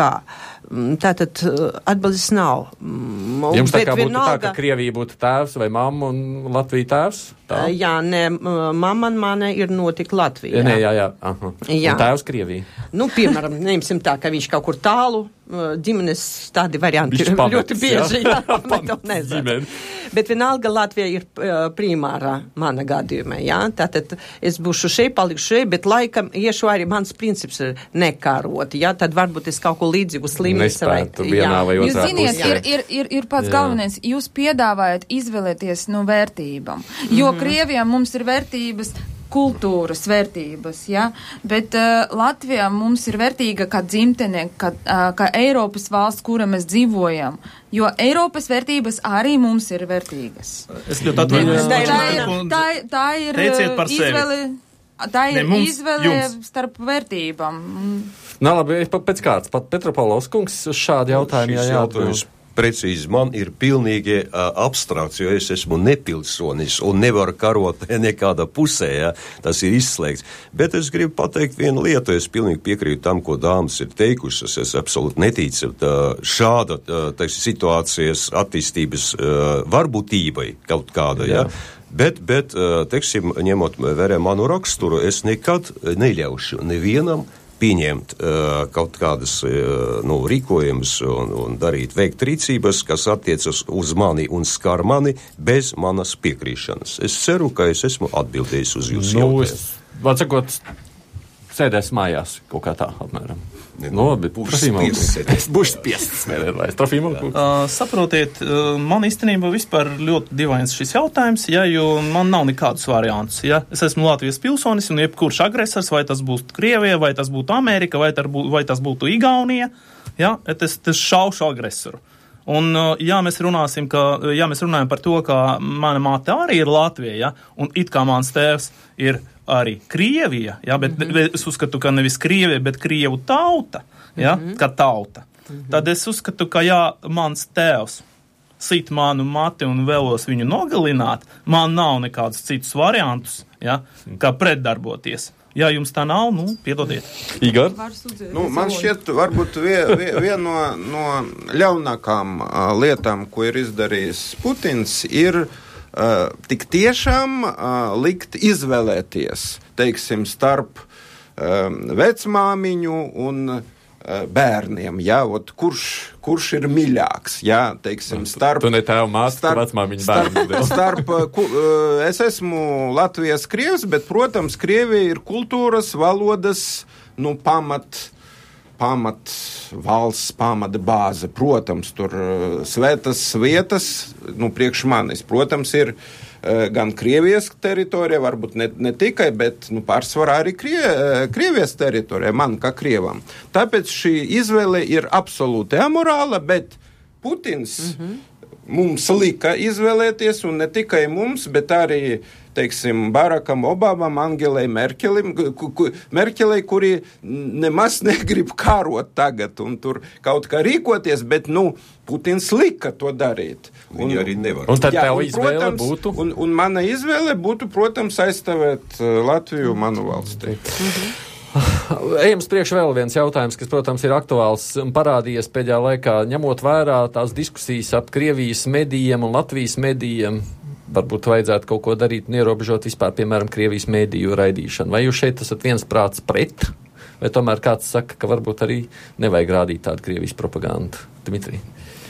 Tātad atbildes nav. Jums tā kā būtu vienalga... tā, ka Krievija būtu tēvs vai mamma un Latvija tēvs? Tā? Jā, nē, mamma un mana ir notika Latvijā. Nē, jā, jā. Aha. jā. Un tēvs Krievija? Nu, piemēram, neņemsim tā, ka viņš kaut kur tālu, ģimenes tādi varianti ir pamets, ļoti bieži. Jā, jā pamets ģimeni. Bet vienalga Latvija ir uh, primāra mana gadījumā, jā. Tātad es būšu šeit, palikšu šeit, bet laikam iešu arī mans princips ir nekārot, jā. Tad varbūt es kaut ko līdzīgu slimību. Nespētu vienā vai otrā pusē. Jūs ziniet, pusē. ir, ir, ir, ir pats jā. galvenais, jūs piedāvājat izvēlēties no vērtībām, jo mm-hmm. Krievijā mums ir vērtības, kultūras vērtības, ja? Bet uh, Latvijā mums ir vērtīga kā dzimtene, kā, uh, kā Eiropas valsts, kura mēs dzīvojam, jo Eiropas vērtības arī mums ir vērtīgas. Es ļoti atvainojos. Tā ir, tā, tā ir izvēle, tā ir ne, mums, izvēle jums. starp vērtībām. Nā, labi, pēc kāds, pat Petropolovs kungs uz šādu jautājumu jā, jāatbild. Precīzi, man ir pilnīgi uh, abstrakts, jo es esmu nepilsonis un nevaru karot nekādā pusē, ja, tas ir izslēgts. Bet es gribu pateikt vienu lietu, es pilnīgi piekrītu tam, ko dāmas ir teikušas, es absolūti neticu tā, šāda teiksim, situācijas attīstības uh, varbūtībai kaut kāda, ja. Bet, bet teiksim, ņemot vērā manu raksturu, es nekad neļaušu nevienam pieņemt uh, kaut kādas uh, nu, rīkojumus un, un darīt, veikt rīcības, kas attiecas uz mani un skar mani bez manas piekrīšanas. Es ceru, ka es esmu atbildējis uz jūsu nu, jautājumu. Vārds sakot, sēdēs mājās kaut kā tā apmēram. No, bet būs spiests. es būšu spiests smērēt. Uh, saprotiet, uh, man īstenībā vispār ļoti divains šis jautājums, ja, jo man nav nekādus variantus. Ja. Es esmu Latvijas pilsonis, un jebkurš agresors, vai tas būtu Krievija, vai tas būtu Amerika, vai, bū, vai tas būtu Igaunija, ja, es, es šaušu agresoru. Un, ja mēs runāsim, ka, ja mēs runājam par to, ka mana māte arī ir Latvija, ja, un it kā mans tēvs ir arī Krievija, ja, bet mm-hmm. es uzskatu, ka nevis Krievija, bet Krievu tauta, ja, mm-hmm. kā tauta. Mm-hmm. Tad es uzskatu, ka ja mans tēvs sit manu mati un vēlos viņu nogalināt, man nav nekādus citus variantus, ja, kā pretdarboties. Ja jums tā nav, nu, piedodiet. Igor? Nu, man šķiet, varbūt viena vie, vien no, no ļaunākām uh, lietām, ko ir izdarījis Putins, ir Uh, tik tiešām uh, likt izvēlēties, teiksim, starp um, vecmāmiņu un uh, bērniem, jā, ot, kurš, kurš ir miļāks, jā, teiksim, starp... Tu ne tēvu māsu, starp, vecmāmiņu bērnu. Starp, starp ku, uh, es esmu Latvijas krievs, bet, protams, Krievija ir kultūras, valodas, nu, pamat... pamat valsts, pamata bāze. Protams, tur uh, svētas vietas, nu, priekš manis, protams, ir uh, gan Krievijas teritorija, varbūt ne, ne tikai, bet, nu, pārsvarā arī Krie, uh, Krievijas teritorija, man kā Krievam. Tāpēc šī izvēle ir absolūti amorāla, bet Putins mm-hmm. mums lika izvēlēties, un ne tikai mums, bet arī teiksim, Barakam Obamam, Angelai Merkelim, ku, ku, Merkelei, kuri nemaz negrib kārot tagad un tur kaut kā rīkoties, bet, nu, Putins lika to darīt. Viņi un, arī nevar. Un tad jā, tev un, izvēle protams, būtu? Un, un mana izvēle būtu, protams, aizstāvēt Latviju manu valstī. Mhm. Ejam uz priekšu vēl viens jautājums, kas, protams, ir aktuāls un parādījies pēdējā laikā, ņemot vērā tās diskusijas ap Krievijas medijiem un Latvijas medijiem. Varbūt vajadzētu kaut ko darīt un ierobežot vispār, piemēram, Krievijas mediju raidīšanu. Vai jūs šeit esat viens prāts pret? Vai tomēr kāds saka, ka varbūt arī nevajag rādīt tādu Krievijas propagandu? Dmitrij?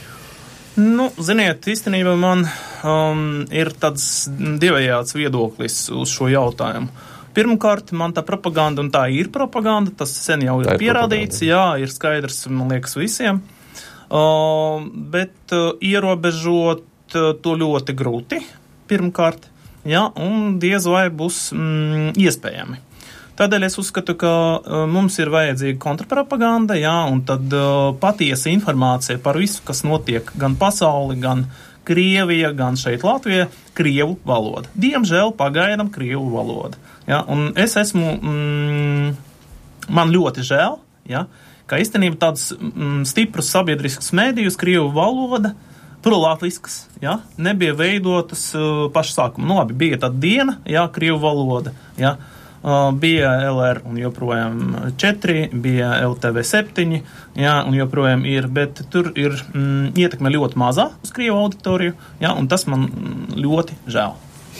Nu, ziniet, īstenībā man um, ir tāds divējāds viedoklis uz šo jautājumu. Pirmkārt, man tā propaganda, un tā ir propaganda, tas sen jau ir, ir pierādīts, propaganda. Jā, ir skaidrs, man liekas, visiem. Uh, bet uh, ierobežot uh, to ļoti grūti. Pirmkārt, ja, un diez vai būs mm, iespējami. Tādēļ es uzskatu, ka uh, mums ir vajadzīga kontrapropaganda, ja, un tad uh, patiesa informācija par visu, kas notiek gan pasauli, gan Krievija, gan šeit Latvijā, Krievu valoda. Diemžēl pagaidām Krievu valoda. Ja, un es esmu, mm, man ļoti žēl, ja, ka īstenībā tāds mm, stiprs sabiedrisks mēdījus Krievu valoda, prolatviskas, ja, nebija veidotas uh, paša sākuma. Nu, labi, bija tāda diena, ja, Krievu valoda, ja, uh, bija L R un joprojām četri, bija L T V septiņi, ja, un joprojām ir, bet tur ir mm, ietekme ļoti mazā uz Krievu auditoriju, ja, un tas man ļoti žēl.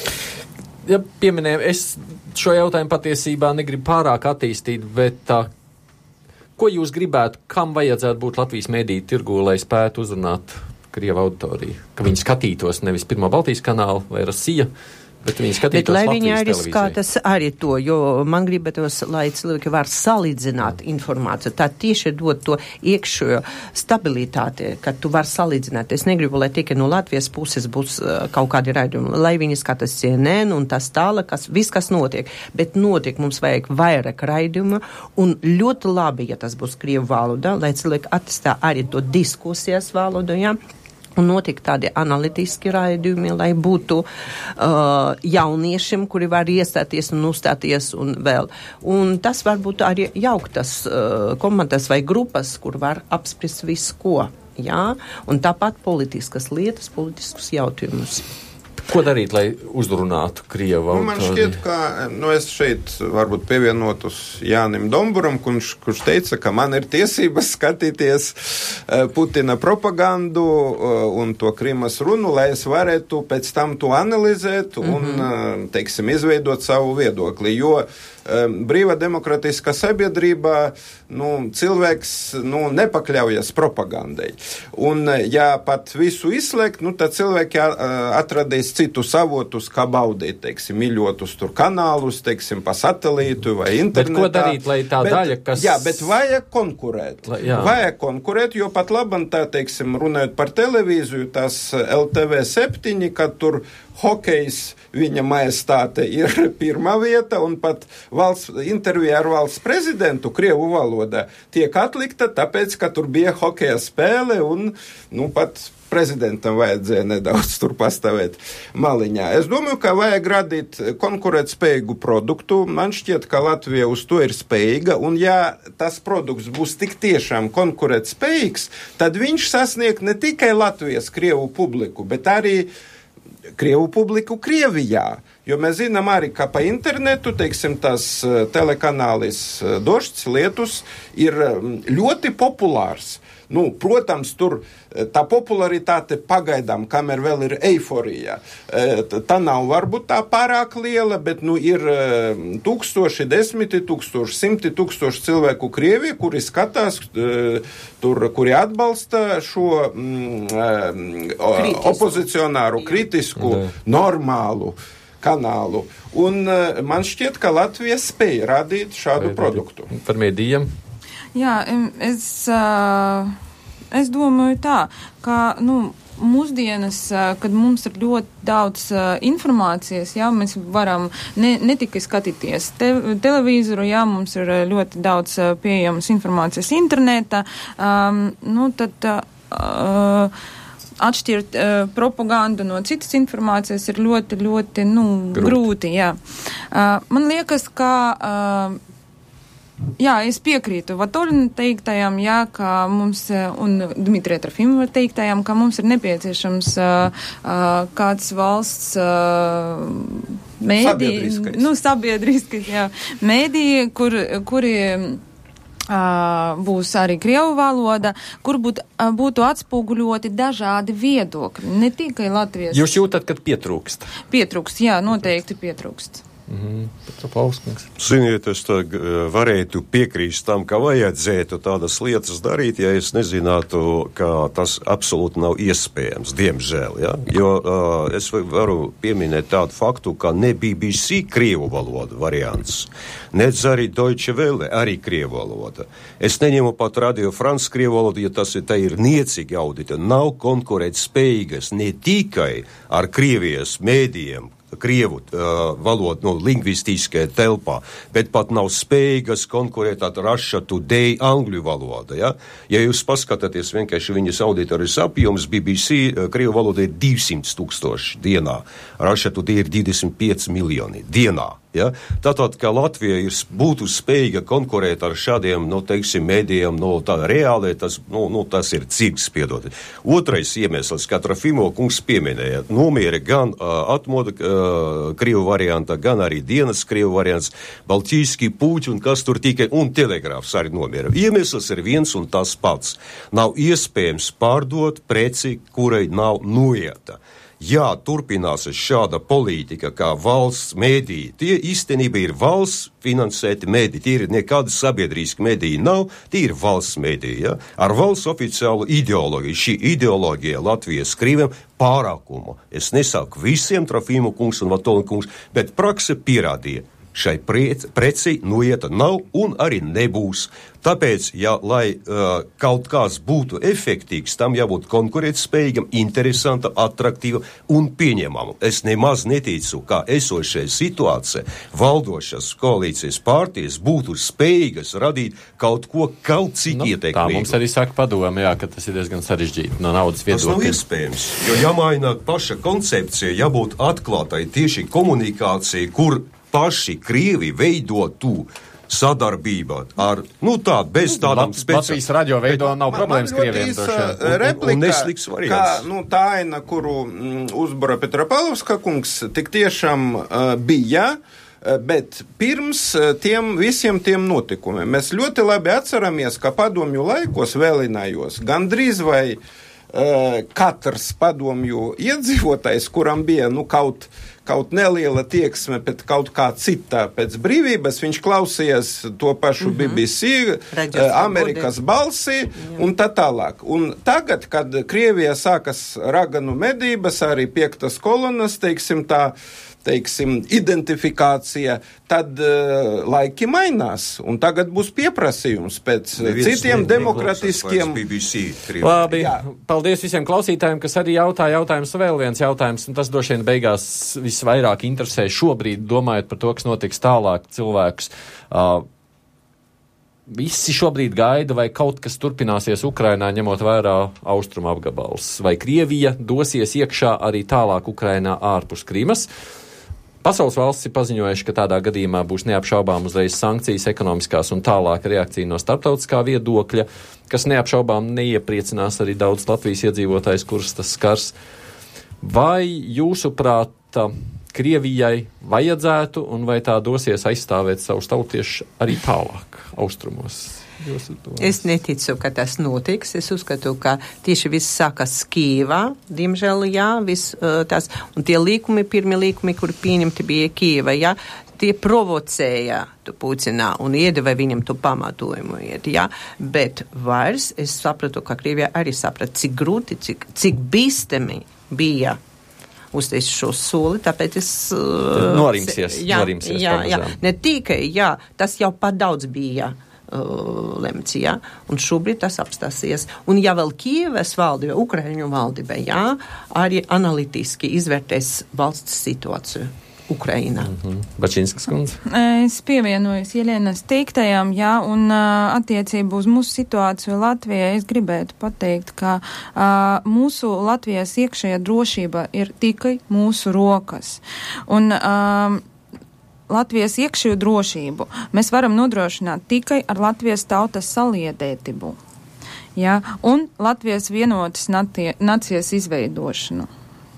Ja pieminēju, es šo jautājumu patiesībā negribu pārāk attīstīt, bet tā, ko jūs gribētu, kam vajadzētu būt Latvijas mediju tirgū, lai spētu uzrunāt Krievu auditoriju, ka viņi skatītos nevis Pirmo Baltijas kanālu vai Rasija, bet viņi skatītos bet, lai Latvijas viņi arī televīziju. skatās arī to, jo man gribētos, lai cilvēki var salīdzināt informāciju, tā tieši dod to iekšējo stabilitāti, ka tu var salīdzināt. Es negribu, lai tikai no Latvijas puses būs uh, kaut kādi raidījumi, lai viņi skatās C N N un tas tālāk, kas, viss, kas notiek. Bet notiek, mums vajag vairāk raidījumu un ļoti labi, ja tas būs Krievu valoda, lai cilvēki attīstā arī to diskusijas valodu, ja. Un notiek tādi analītiski raidījumi, lai būtu uh, jauniešiem, kuri var iestāties un uzstāties un vēl. Un tas var būt arī jauktas uh, komandas vai grupas, kur var apspriest visu ko. Jā? Un tāpat politiskas lietas, politiskus jautājumus. Ko darīt, lai uzrunātu Krievu auditoriju? Nu, man šķiet, ka nu, es šeit varbūt pievienotus Jānim Domburam, kurš, kurš teica, ka man ir tiesības skatīties uh, Putina propagandu uh, un to Krimas runu, lai es varētu pēc tam to analizēt un, mm-hmm. uh, teiksim, izveidot savu viedokli, jo brīva demokratiskā sabiedrībā nu, cilvēks nu, nepakļaujas propagandai. Un, ja pat visu izslēgt, nu, tad cilvēki atradīs citus avotus, kā baudīt, teiksim, mīļotus tur kanālus, teiksim, pa satelītu vai internetā. Bet ko darīt, lai tā bet, daļa, kas... Jā, bet vajag konkurēt. La, jā. Vajag konkurēt, jo pat labam tā, teiksim, runājot par televīziju, tās L T V septiņi, kad tur hokejs, viņa majestāte ir pirmā vieta, un pat valsts, intervija ar valsts prezidentu Krievu valodā tiek atlikta, tāpēc, ka tur bija hokeja spēle, un, nu, pat prezidentam vajadzēja nedaudz tur pastāvēt maliņā. Es domāju, ka vajag radīt konkurētspējīgu produktu. Man šķiet, ka Latvija uz to ir spējīga, un ja tas produkts būs tik tiešām konkurētspējīgs, tad viņš sasniegt ne tikai Latvijas Krievu publiku, bet arī Krievu publiku Krievijā, jo mēs zinām arī, ka pa internetu, teiksim, tās telekanālis Dožds, Lietus ir ļoti populārs. Nu, protams, tur tā popularitāte pagaidām, kamēr vēl ir eiforija, tā nav varbūt tā pārāk liela, bet, nu, ir tūkstoši, desmiti tūkstoši, simti tūkstoši cilvēku Krievija, kuri skatās, tur, kuri atbalsta šo mm, opozicionāru, kritisku, normālu kanālu. Un man šķiet, ka Latvija spēja radīt šādu Vai, produktu. Par medijiem? Jā, es, es domāju tā, ka, nu, mūsdienas, kad mums ir ļoti daudz informācijas, jā, mēs varam ne, ne tikai skatīties te, televizoru, jā, mums ir ļoti daudz pieejamas informācijas internetā, um, nu, tad uh, atšķirt uh, propagandu no citas informācijas ir ļoti, ļoti, nu, grūti, grūti jā. Uh, man liekas, ka uh, Jā, es piekrītu Vatolina teiktajam, jā, ka mums, un Dmitrija Trofimova teiktajam, ka mums ir nepieciešams uh, uh, kāds valsts uh, mēdī, nu, sabiedriskais, jā, mēdī, kur, kuri uh, būs arī Krievu valoda, kur būt, uh, būtu atspoguļoti dažādi viedokļi, ne tikai Latvijas. Jūs jūtat, kad pietrūkst? Pietrūkst, jā, noteikti pietrūkst. Mm-hmm. Ziniet, es tā varētu piekrīst tam, ka vajadzētu tādas lietas darīt, ja es nezinātu, ka tas absolūti nav iespējams, diemžēl, ja? Jo uh, es varu pieminēt tādu faktu, ka ne B B C Krievu valoda variants, nec arī Deutsche Welle arī Krievu valoda. Es neņemu pat Radio France Krievu valodu, ja tas ir, tā ir niecīgi audita, nav konkurēt spējīgas ne tikai ar Krievijas mēdījiem, Krievu uh, valodu, no lingvistiskajā telpā, bet pat nav spējīgas konkurēt ar Russia Today angļu valoda, ja? Ja jūs paskatāties vienkārši viņas auditorijas apjoms, B B C uh, Krievu valoda ir divsimt tūkstoši dienā, Russia Today ir divdesmit pieci miljoni dienā. Ja? Tātad, ka Latvija ir, būtu spējīga konkurēt ar šādiem, nu, teiksim, mēdījiem, nu, tā reāli, tas, nu, nu, tas ir cirks, piedot. Otrais iemesls, kā Trofimova kungs pieminēja, nomieri gan uh, atmoda uh, Krievu varianta, gan arī dienas Krievu variants, Baltijski puķi un kas tur tikai, un telegrāfs arī nomiera. Iemesls ir viens un tas pats. Nav iespējams pārdot preci, kurai nav noieta. Jā, turpināsies šāda politika kā valsts mēdīji. Tie īstenībā ir valsts finansēti mēdīji. Tie ir nekādi sabiedrīski mēdīji nav, tie ir valsts mēdīji. Ja? Ar valsts oficiālu ideoloģiju. Šī ideoloģija Latvijas krīviem pārākumu. Es nesaku visiem Trofīmu kungs un Vatolina kungs, bet prakse pierādīja. Šai preci noieta nav un arī nebūs. Tāpēc, ja, lai uh, kaut kāds būtu efektīgs, tam jābūt konkurētspējīgam, interesantam, attraktīvam un pieņemamam. Es nemaz neticu, kā esošajā situācijā valdošas koalīcijas partijas būtu spējīgas radīt kaut ko, kaut cik nu, ietekmīgu. Tā mums arī saka padome, jā, ka tas ir diezgan sarežģīti no naudas viedokļa. Tas nav iespējams, jo jāmaina paša koncepcija, jābūt atklātai tieši komunikācija, kur paši Krievi veido tu sadarbība ar, nu tā, bez tādām speciālām. Latvijas radio veido nav problēmas Krieviem. Replika, kā, nu, tā aina, kuru mm, uzbura Petropalovska kungs, tik tiešām uh, bija, uh, bet pirms uh, tiem visiem tiem notikumiem. Mēs ļoti labi atceramies, ka padomju laikos vēlinājos gandrīz vai uh, katrs padomju iedzīvotājs, kuram bija, nu, kaut kaut neliela tieksme pēc kaut kā citā pēc brīvības. Viņš klausījās to pašu mm-hmm. B B C, uh, Amerikas balsi un tā tālāk. Un tagad, kad Krievijā sākas raganu medības, arī piektas kolonas, teiksim tā, teiksim, identifikācija, tad uh, laiki mainās, un tagad būs pieprasījums pēc Neviens citiem ne, demokratiskiem... B B C, Labi, jā. Paldies visiem klausītājiem, kas arī jautā jautājums, vēl viens jautājums, un tas droši vien beigās visvairāk interesē šobrīd, domājot par to, kas notiks tālāk cilvēkus. Uh, Visi šobrīd gaida, vai kaut kas turpināsies Ukrainā, ņemot vērā austrumu apgabals, vai Krievija dosies iekšā arī tālāk Ukrainā ārpus Krimas. Pasaules valsts ir paziņojuši, ka tādā gadījumā būs neapšaubām uzreiz sankcijas, ekonomiskās un tālāka reakcija no starptautiskā viedokļa, kas neapšaubām neiepriecinās arī daudz Latvijas iedzīvotājs, kurus tas skars. Vai jūsuprāt, Krievijai vajadzētu un vai tā dosies aizstāvēt savus tautiešus arī tālāk austrumos? Es neticu, ka tas notiks. Es uzskatu, ka tieši viss sākas Kijevā, diemžēl, jā, viss uh, tās, un tie līkumi, pirmie līkumi, kuri pieņemti bija Kijevā, jā, tie provocēja tu Putinā un iedeva viņam to pamatojumu, jā, bet vairs es sapratu, ka Krievijā arī saprata, cik grūti, cik, cik bīstami bija uzteikt šo soli, tāpēc es... Uh, norimsies, jā, norimsies jā, jā, pamazām. ne tikai, jā, tas jau pa daudz bija uh, lemts, jā, un šobrīd tas apstāsies. Un ja vēl Kievas valdība, Ukraiņu valdība, jā, arī analītiski izvērtēs valsts situāciju Ukrainā. Mm-hmm. Bačinskas kundze? Es pievienojos Jelienas teiktajām, jā, un uh, attiecību uz mūsu situāciju Latvijā es gribētu pateikt, ka uh, mūsu Latvijas iekšējā drošība ir tikai mūsu rokas. Un uh, Latvijas iekšējo drošību mēs varam nodrošināt tikai ar Latvijas tautas saliedētību, jā, un Latvijas vienotas nācijas izveidošanu.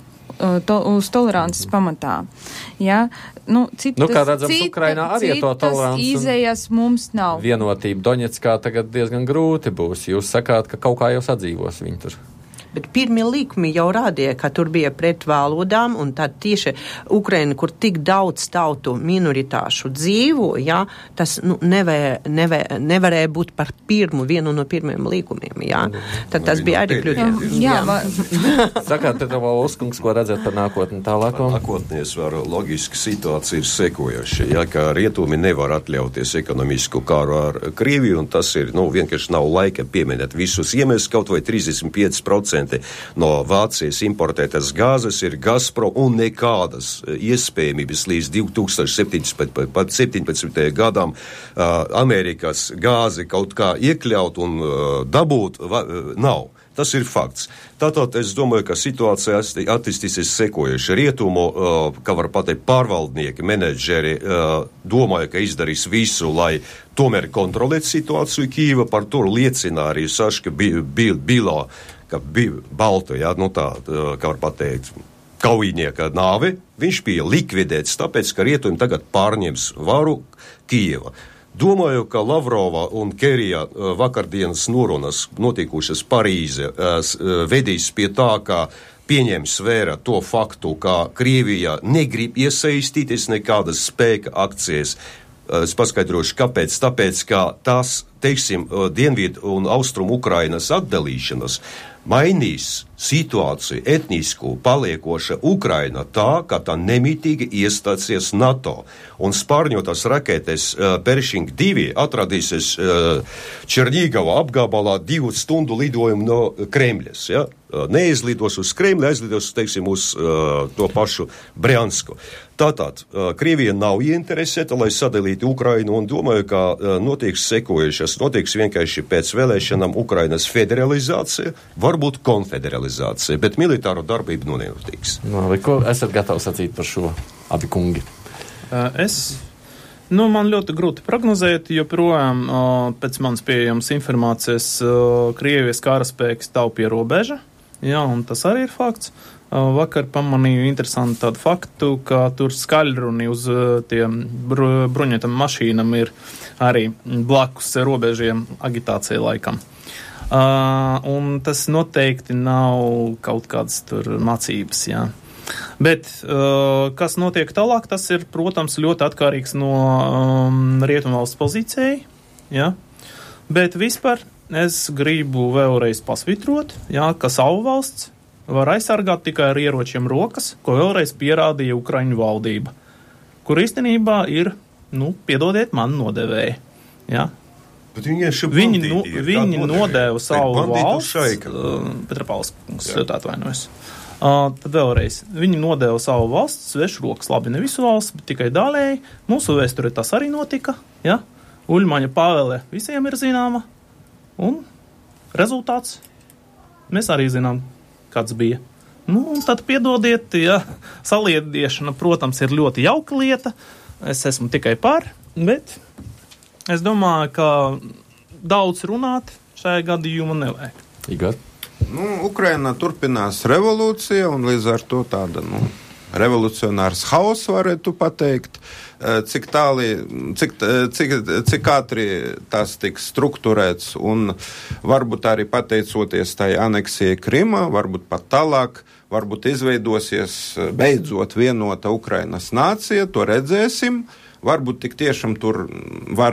To, uz tolerances pamatā. Ja? Nu, citas, nu, kā redzams, cita, Ukrainā arī to tolerances izējas mums nav. Vienotība Doņetskā tagad diezgan grūti būs. Jūs sakāt, ka kaut kā jau sadzīvos viņi tur. Bet pirmie līkumi jau rādīja, ka tur bija pret valodām, un tad tieši Ukraina, kur tik daudz tautu minoritāšu dzīvo, jā, tas nu, nevar, nevar, nevarēja būt par pirmu, vienu no pirmiem līkumiem, jā. Tad tas bija arī kļūdījums. Jā, jā. Sakāt, Petrovala Uskungs, ko redzēt par nākotni tālāko? Nākotnē es varu, loģiski situācija ir sekojoša, jā, ka rietumi nevar atļauties ekonomisku kāru ar Krieviju, un tas ir, nu, vienkārši nav laika pieminēt visus iemeslus, kaut vai trīsdesmit pieci procenti no Vācijas importētas gāzes ir Gazprom un nekādas iespējamības līdz divi tūkstoši septiņpadsmitajam gadam uh, Amerikas gāzi kaut kā iekļaut un uh, dabūt va, uh, nav. Tas ir fakts. Tātad es domāju, ka situācija attīstīsies sekojuši. Rietumu, uh, kā var pateikt, pārvaldnieki, menedžeri uh, domāja, ka izdarīs visu, lai tomēr kontrolēt situāciju Kijeva. Par to liecina arī Saška Bilo, ka bija Baltu, jā, nu tā, kā var pateikt, kaujinieka nāve. Viņš bija likvidēts, tāpēc, ka rietumi tagad pārņems varu Kijeva. Domāju, ka Lavrova un Kerija vakardienas norunas notikušas Parīze vedīs pie tā, ka pieņems vērā to faktu, ka Krievija negrib iesaistīties nekādas spēka akcijas. Es paskaidrošu, kāpēc. Tāpēc, ka tās, teiksim, Dienvidu un Austrumu Ukrainas atdalīšanas mainīs situāciju etnisku paliekoša Ukraina tā, ka tā nemitīgi iestāsies NATO. Un spārņotās raketes uh, Pershing divi atradīsies uh, Černīgava apgabalā divu stundu lidojumu no Kremļas. Ja? Uh, neizlidos uz Kremļu, aizlidos, teiksim, uz uh, to pašu Briansku. Tātad, uh, Krievija nav ieinteresēta, lai sadalītu Ukrainu, un domāju, ka uh, notiks sekojušas, notiks vienkārši pēc vēlēšanām Ukrainas federalizācija, varbūt konfederalizācija, bet militāro darbību nu nenotiks. No, ko esat gatavi sacīt par šo, abi kungi? Es, nu, man ļoti grūti prognozēt, jo projām pēc manas pieejamas informācijas Krievijas karaspēks stāv pie robeža, jā, un tas arī ir fakts. Vakar pamanīju interesantu tādu faktu, ka tur skaļruni uz tiem bru, bruņotam mašīnam ir arī blakus robežiem agitācija laikam. Uh, un tas noteikti nav kaut kādas tur mācības, jā. Bet, uh, kas notiek tālāk, tas ir, protams, ļoti atkarīgs no um, rietumvalsts pozīcijai, ja? Bet vispār es gribu vēlreiz pasvitrot, ja, ka savu valsts var aizsargāt tikai ar ieročiem rokas, ko vēlreiz pierādīja Ukraiņu valdība, kur īstenībā ir, nu, piedodiet man, nodevēji, ja? Viņi, nu, viņi nodēva savu valsts, uh, Petrapauls kungs, tā atvainojas. Uh, tad vēlreiz, viņi nodēva savu valsts, svešu rokas, labi, ne visu valsts, bet tikai daļēji. Mūsu vēsturē tas arī notika, ja? Uļmaņa pāvele visiem ir zināma, un rezultāts mēs arī zinām, kāds bija. Nu, un tad piedodiet, ja, saliediešana, protams, ir ļoti jauka lieta, es esmu tikai par, bet es domāju, ka daudz runāt šajā gadījumā nevajag. Igor? Nu, Ukrainā turpinās revolūcija, un līdz ar to tāda, nu, revolucionārs hauss, varētu pateikt, cik tāli, cik, cik, cik ātri tas tiks strukturēts, un varbūt arī pateicoties tai aneksijai Krima, varbūt pat tālāk, varbūt izveidosies beidzot vienota Ukrainas nācija, to redzēsim. Varbūt tik tiešām tur var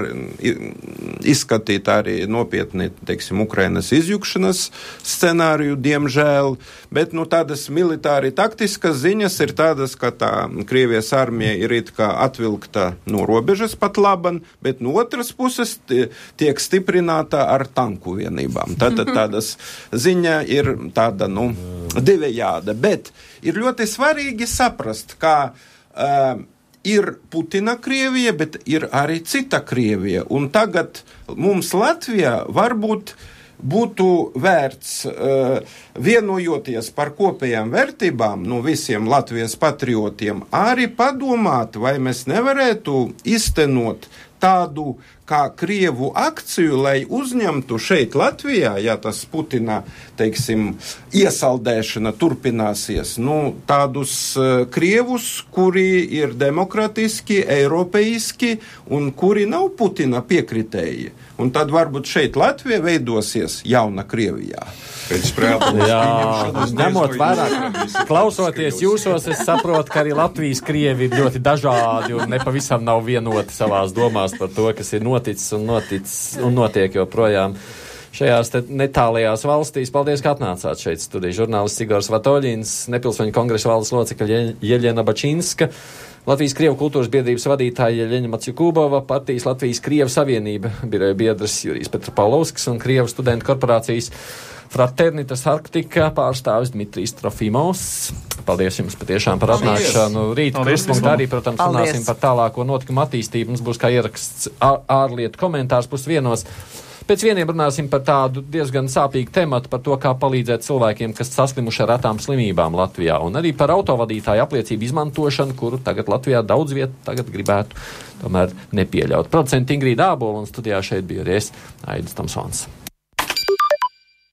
izskatīt arī nopietni, teiksim, Ukrainas izjukšanas scenāriju, diemžēl, bet, nu, tādas militāri taktiskas ziņas ir tādas, ka tā Krievijas armija ir it kā atvilkta no robežas pat laban, bet no otras puses tiek stiprināta ar tanku vienībām. Tātad tādas ziņa ir tāda, nu, divējāda, bet ir ļoti svarīgi saprast, ka uh, ir Putina Krievija, bet ir arī cita Krievija. Un tagad mums Latvijā varbūt būtu vērts, uh, vienojoties par kopējām vērtībām, no visiem Latvijas patriotiem, arī padomāt, vai mēs nevarētu iztenot tādu kā Krievu akciju, lai uzņemtu šeit Latvijā, ja tas Putina, teiksim, iesaldēšana turpināsies, nu, tādus uh, Krievus, kuri ir demokratiski, eiropeiski un kuri nav Putina piekritēji. Un tad varbūt šeit Latvija veidosies jauna Krievijā. Jā, ņemot vērā, klausoties jūsos, es saprotu, ka arī Latvijas Krievi ir ļoti dažādi un nepavisam nav vienoti savās domās par to, kas ir noticis un noticis un notiek joprojām šajās netālajās valstīs. Paldies, ka atnācāt šeit studiju. Žurnālists Igors Vatoļins, Nepilsoņu kongresa valdes locekļa Jeļena Bačinska, Latvijas Krievu kultūras biedrības vadītāja Jeļena Maciukūbova, partijas Latvijas Krievu savienība biroja biedrs Jurijs Petrapaulovskis un Krievu studentu korporācijas Fraternitas Arktika pārstāvis Dmitrijs Trofimovs. Paldies jums patiešām par atnākšanu. Rīt krustpunktā arī, protams, runāsim par tālāko notikumu attīstību. Mums būs kā ieraksts ārlietu komentārs pusvienos. Pēc vieniem runāsim par tādu diezgan sāpīgu tematu, par to, kā palīdzēt cilvēkiem, kas saslimuši ar retām slimībām Latvijā, un arī par autovadītāju apliecību izmantošanu, kuru tagad Latvijā daudz vietu tagad gribētu tomēr nepieļaut. Producenti Ingrīda Ābola un studijā šeit bija arī es, Aidis Tomsons.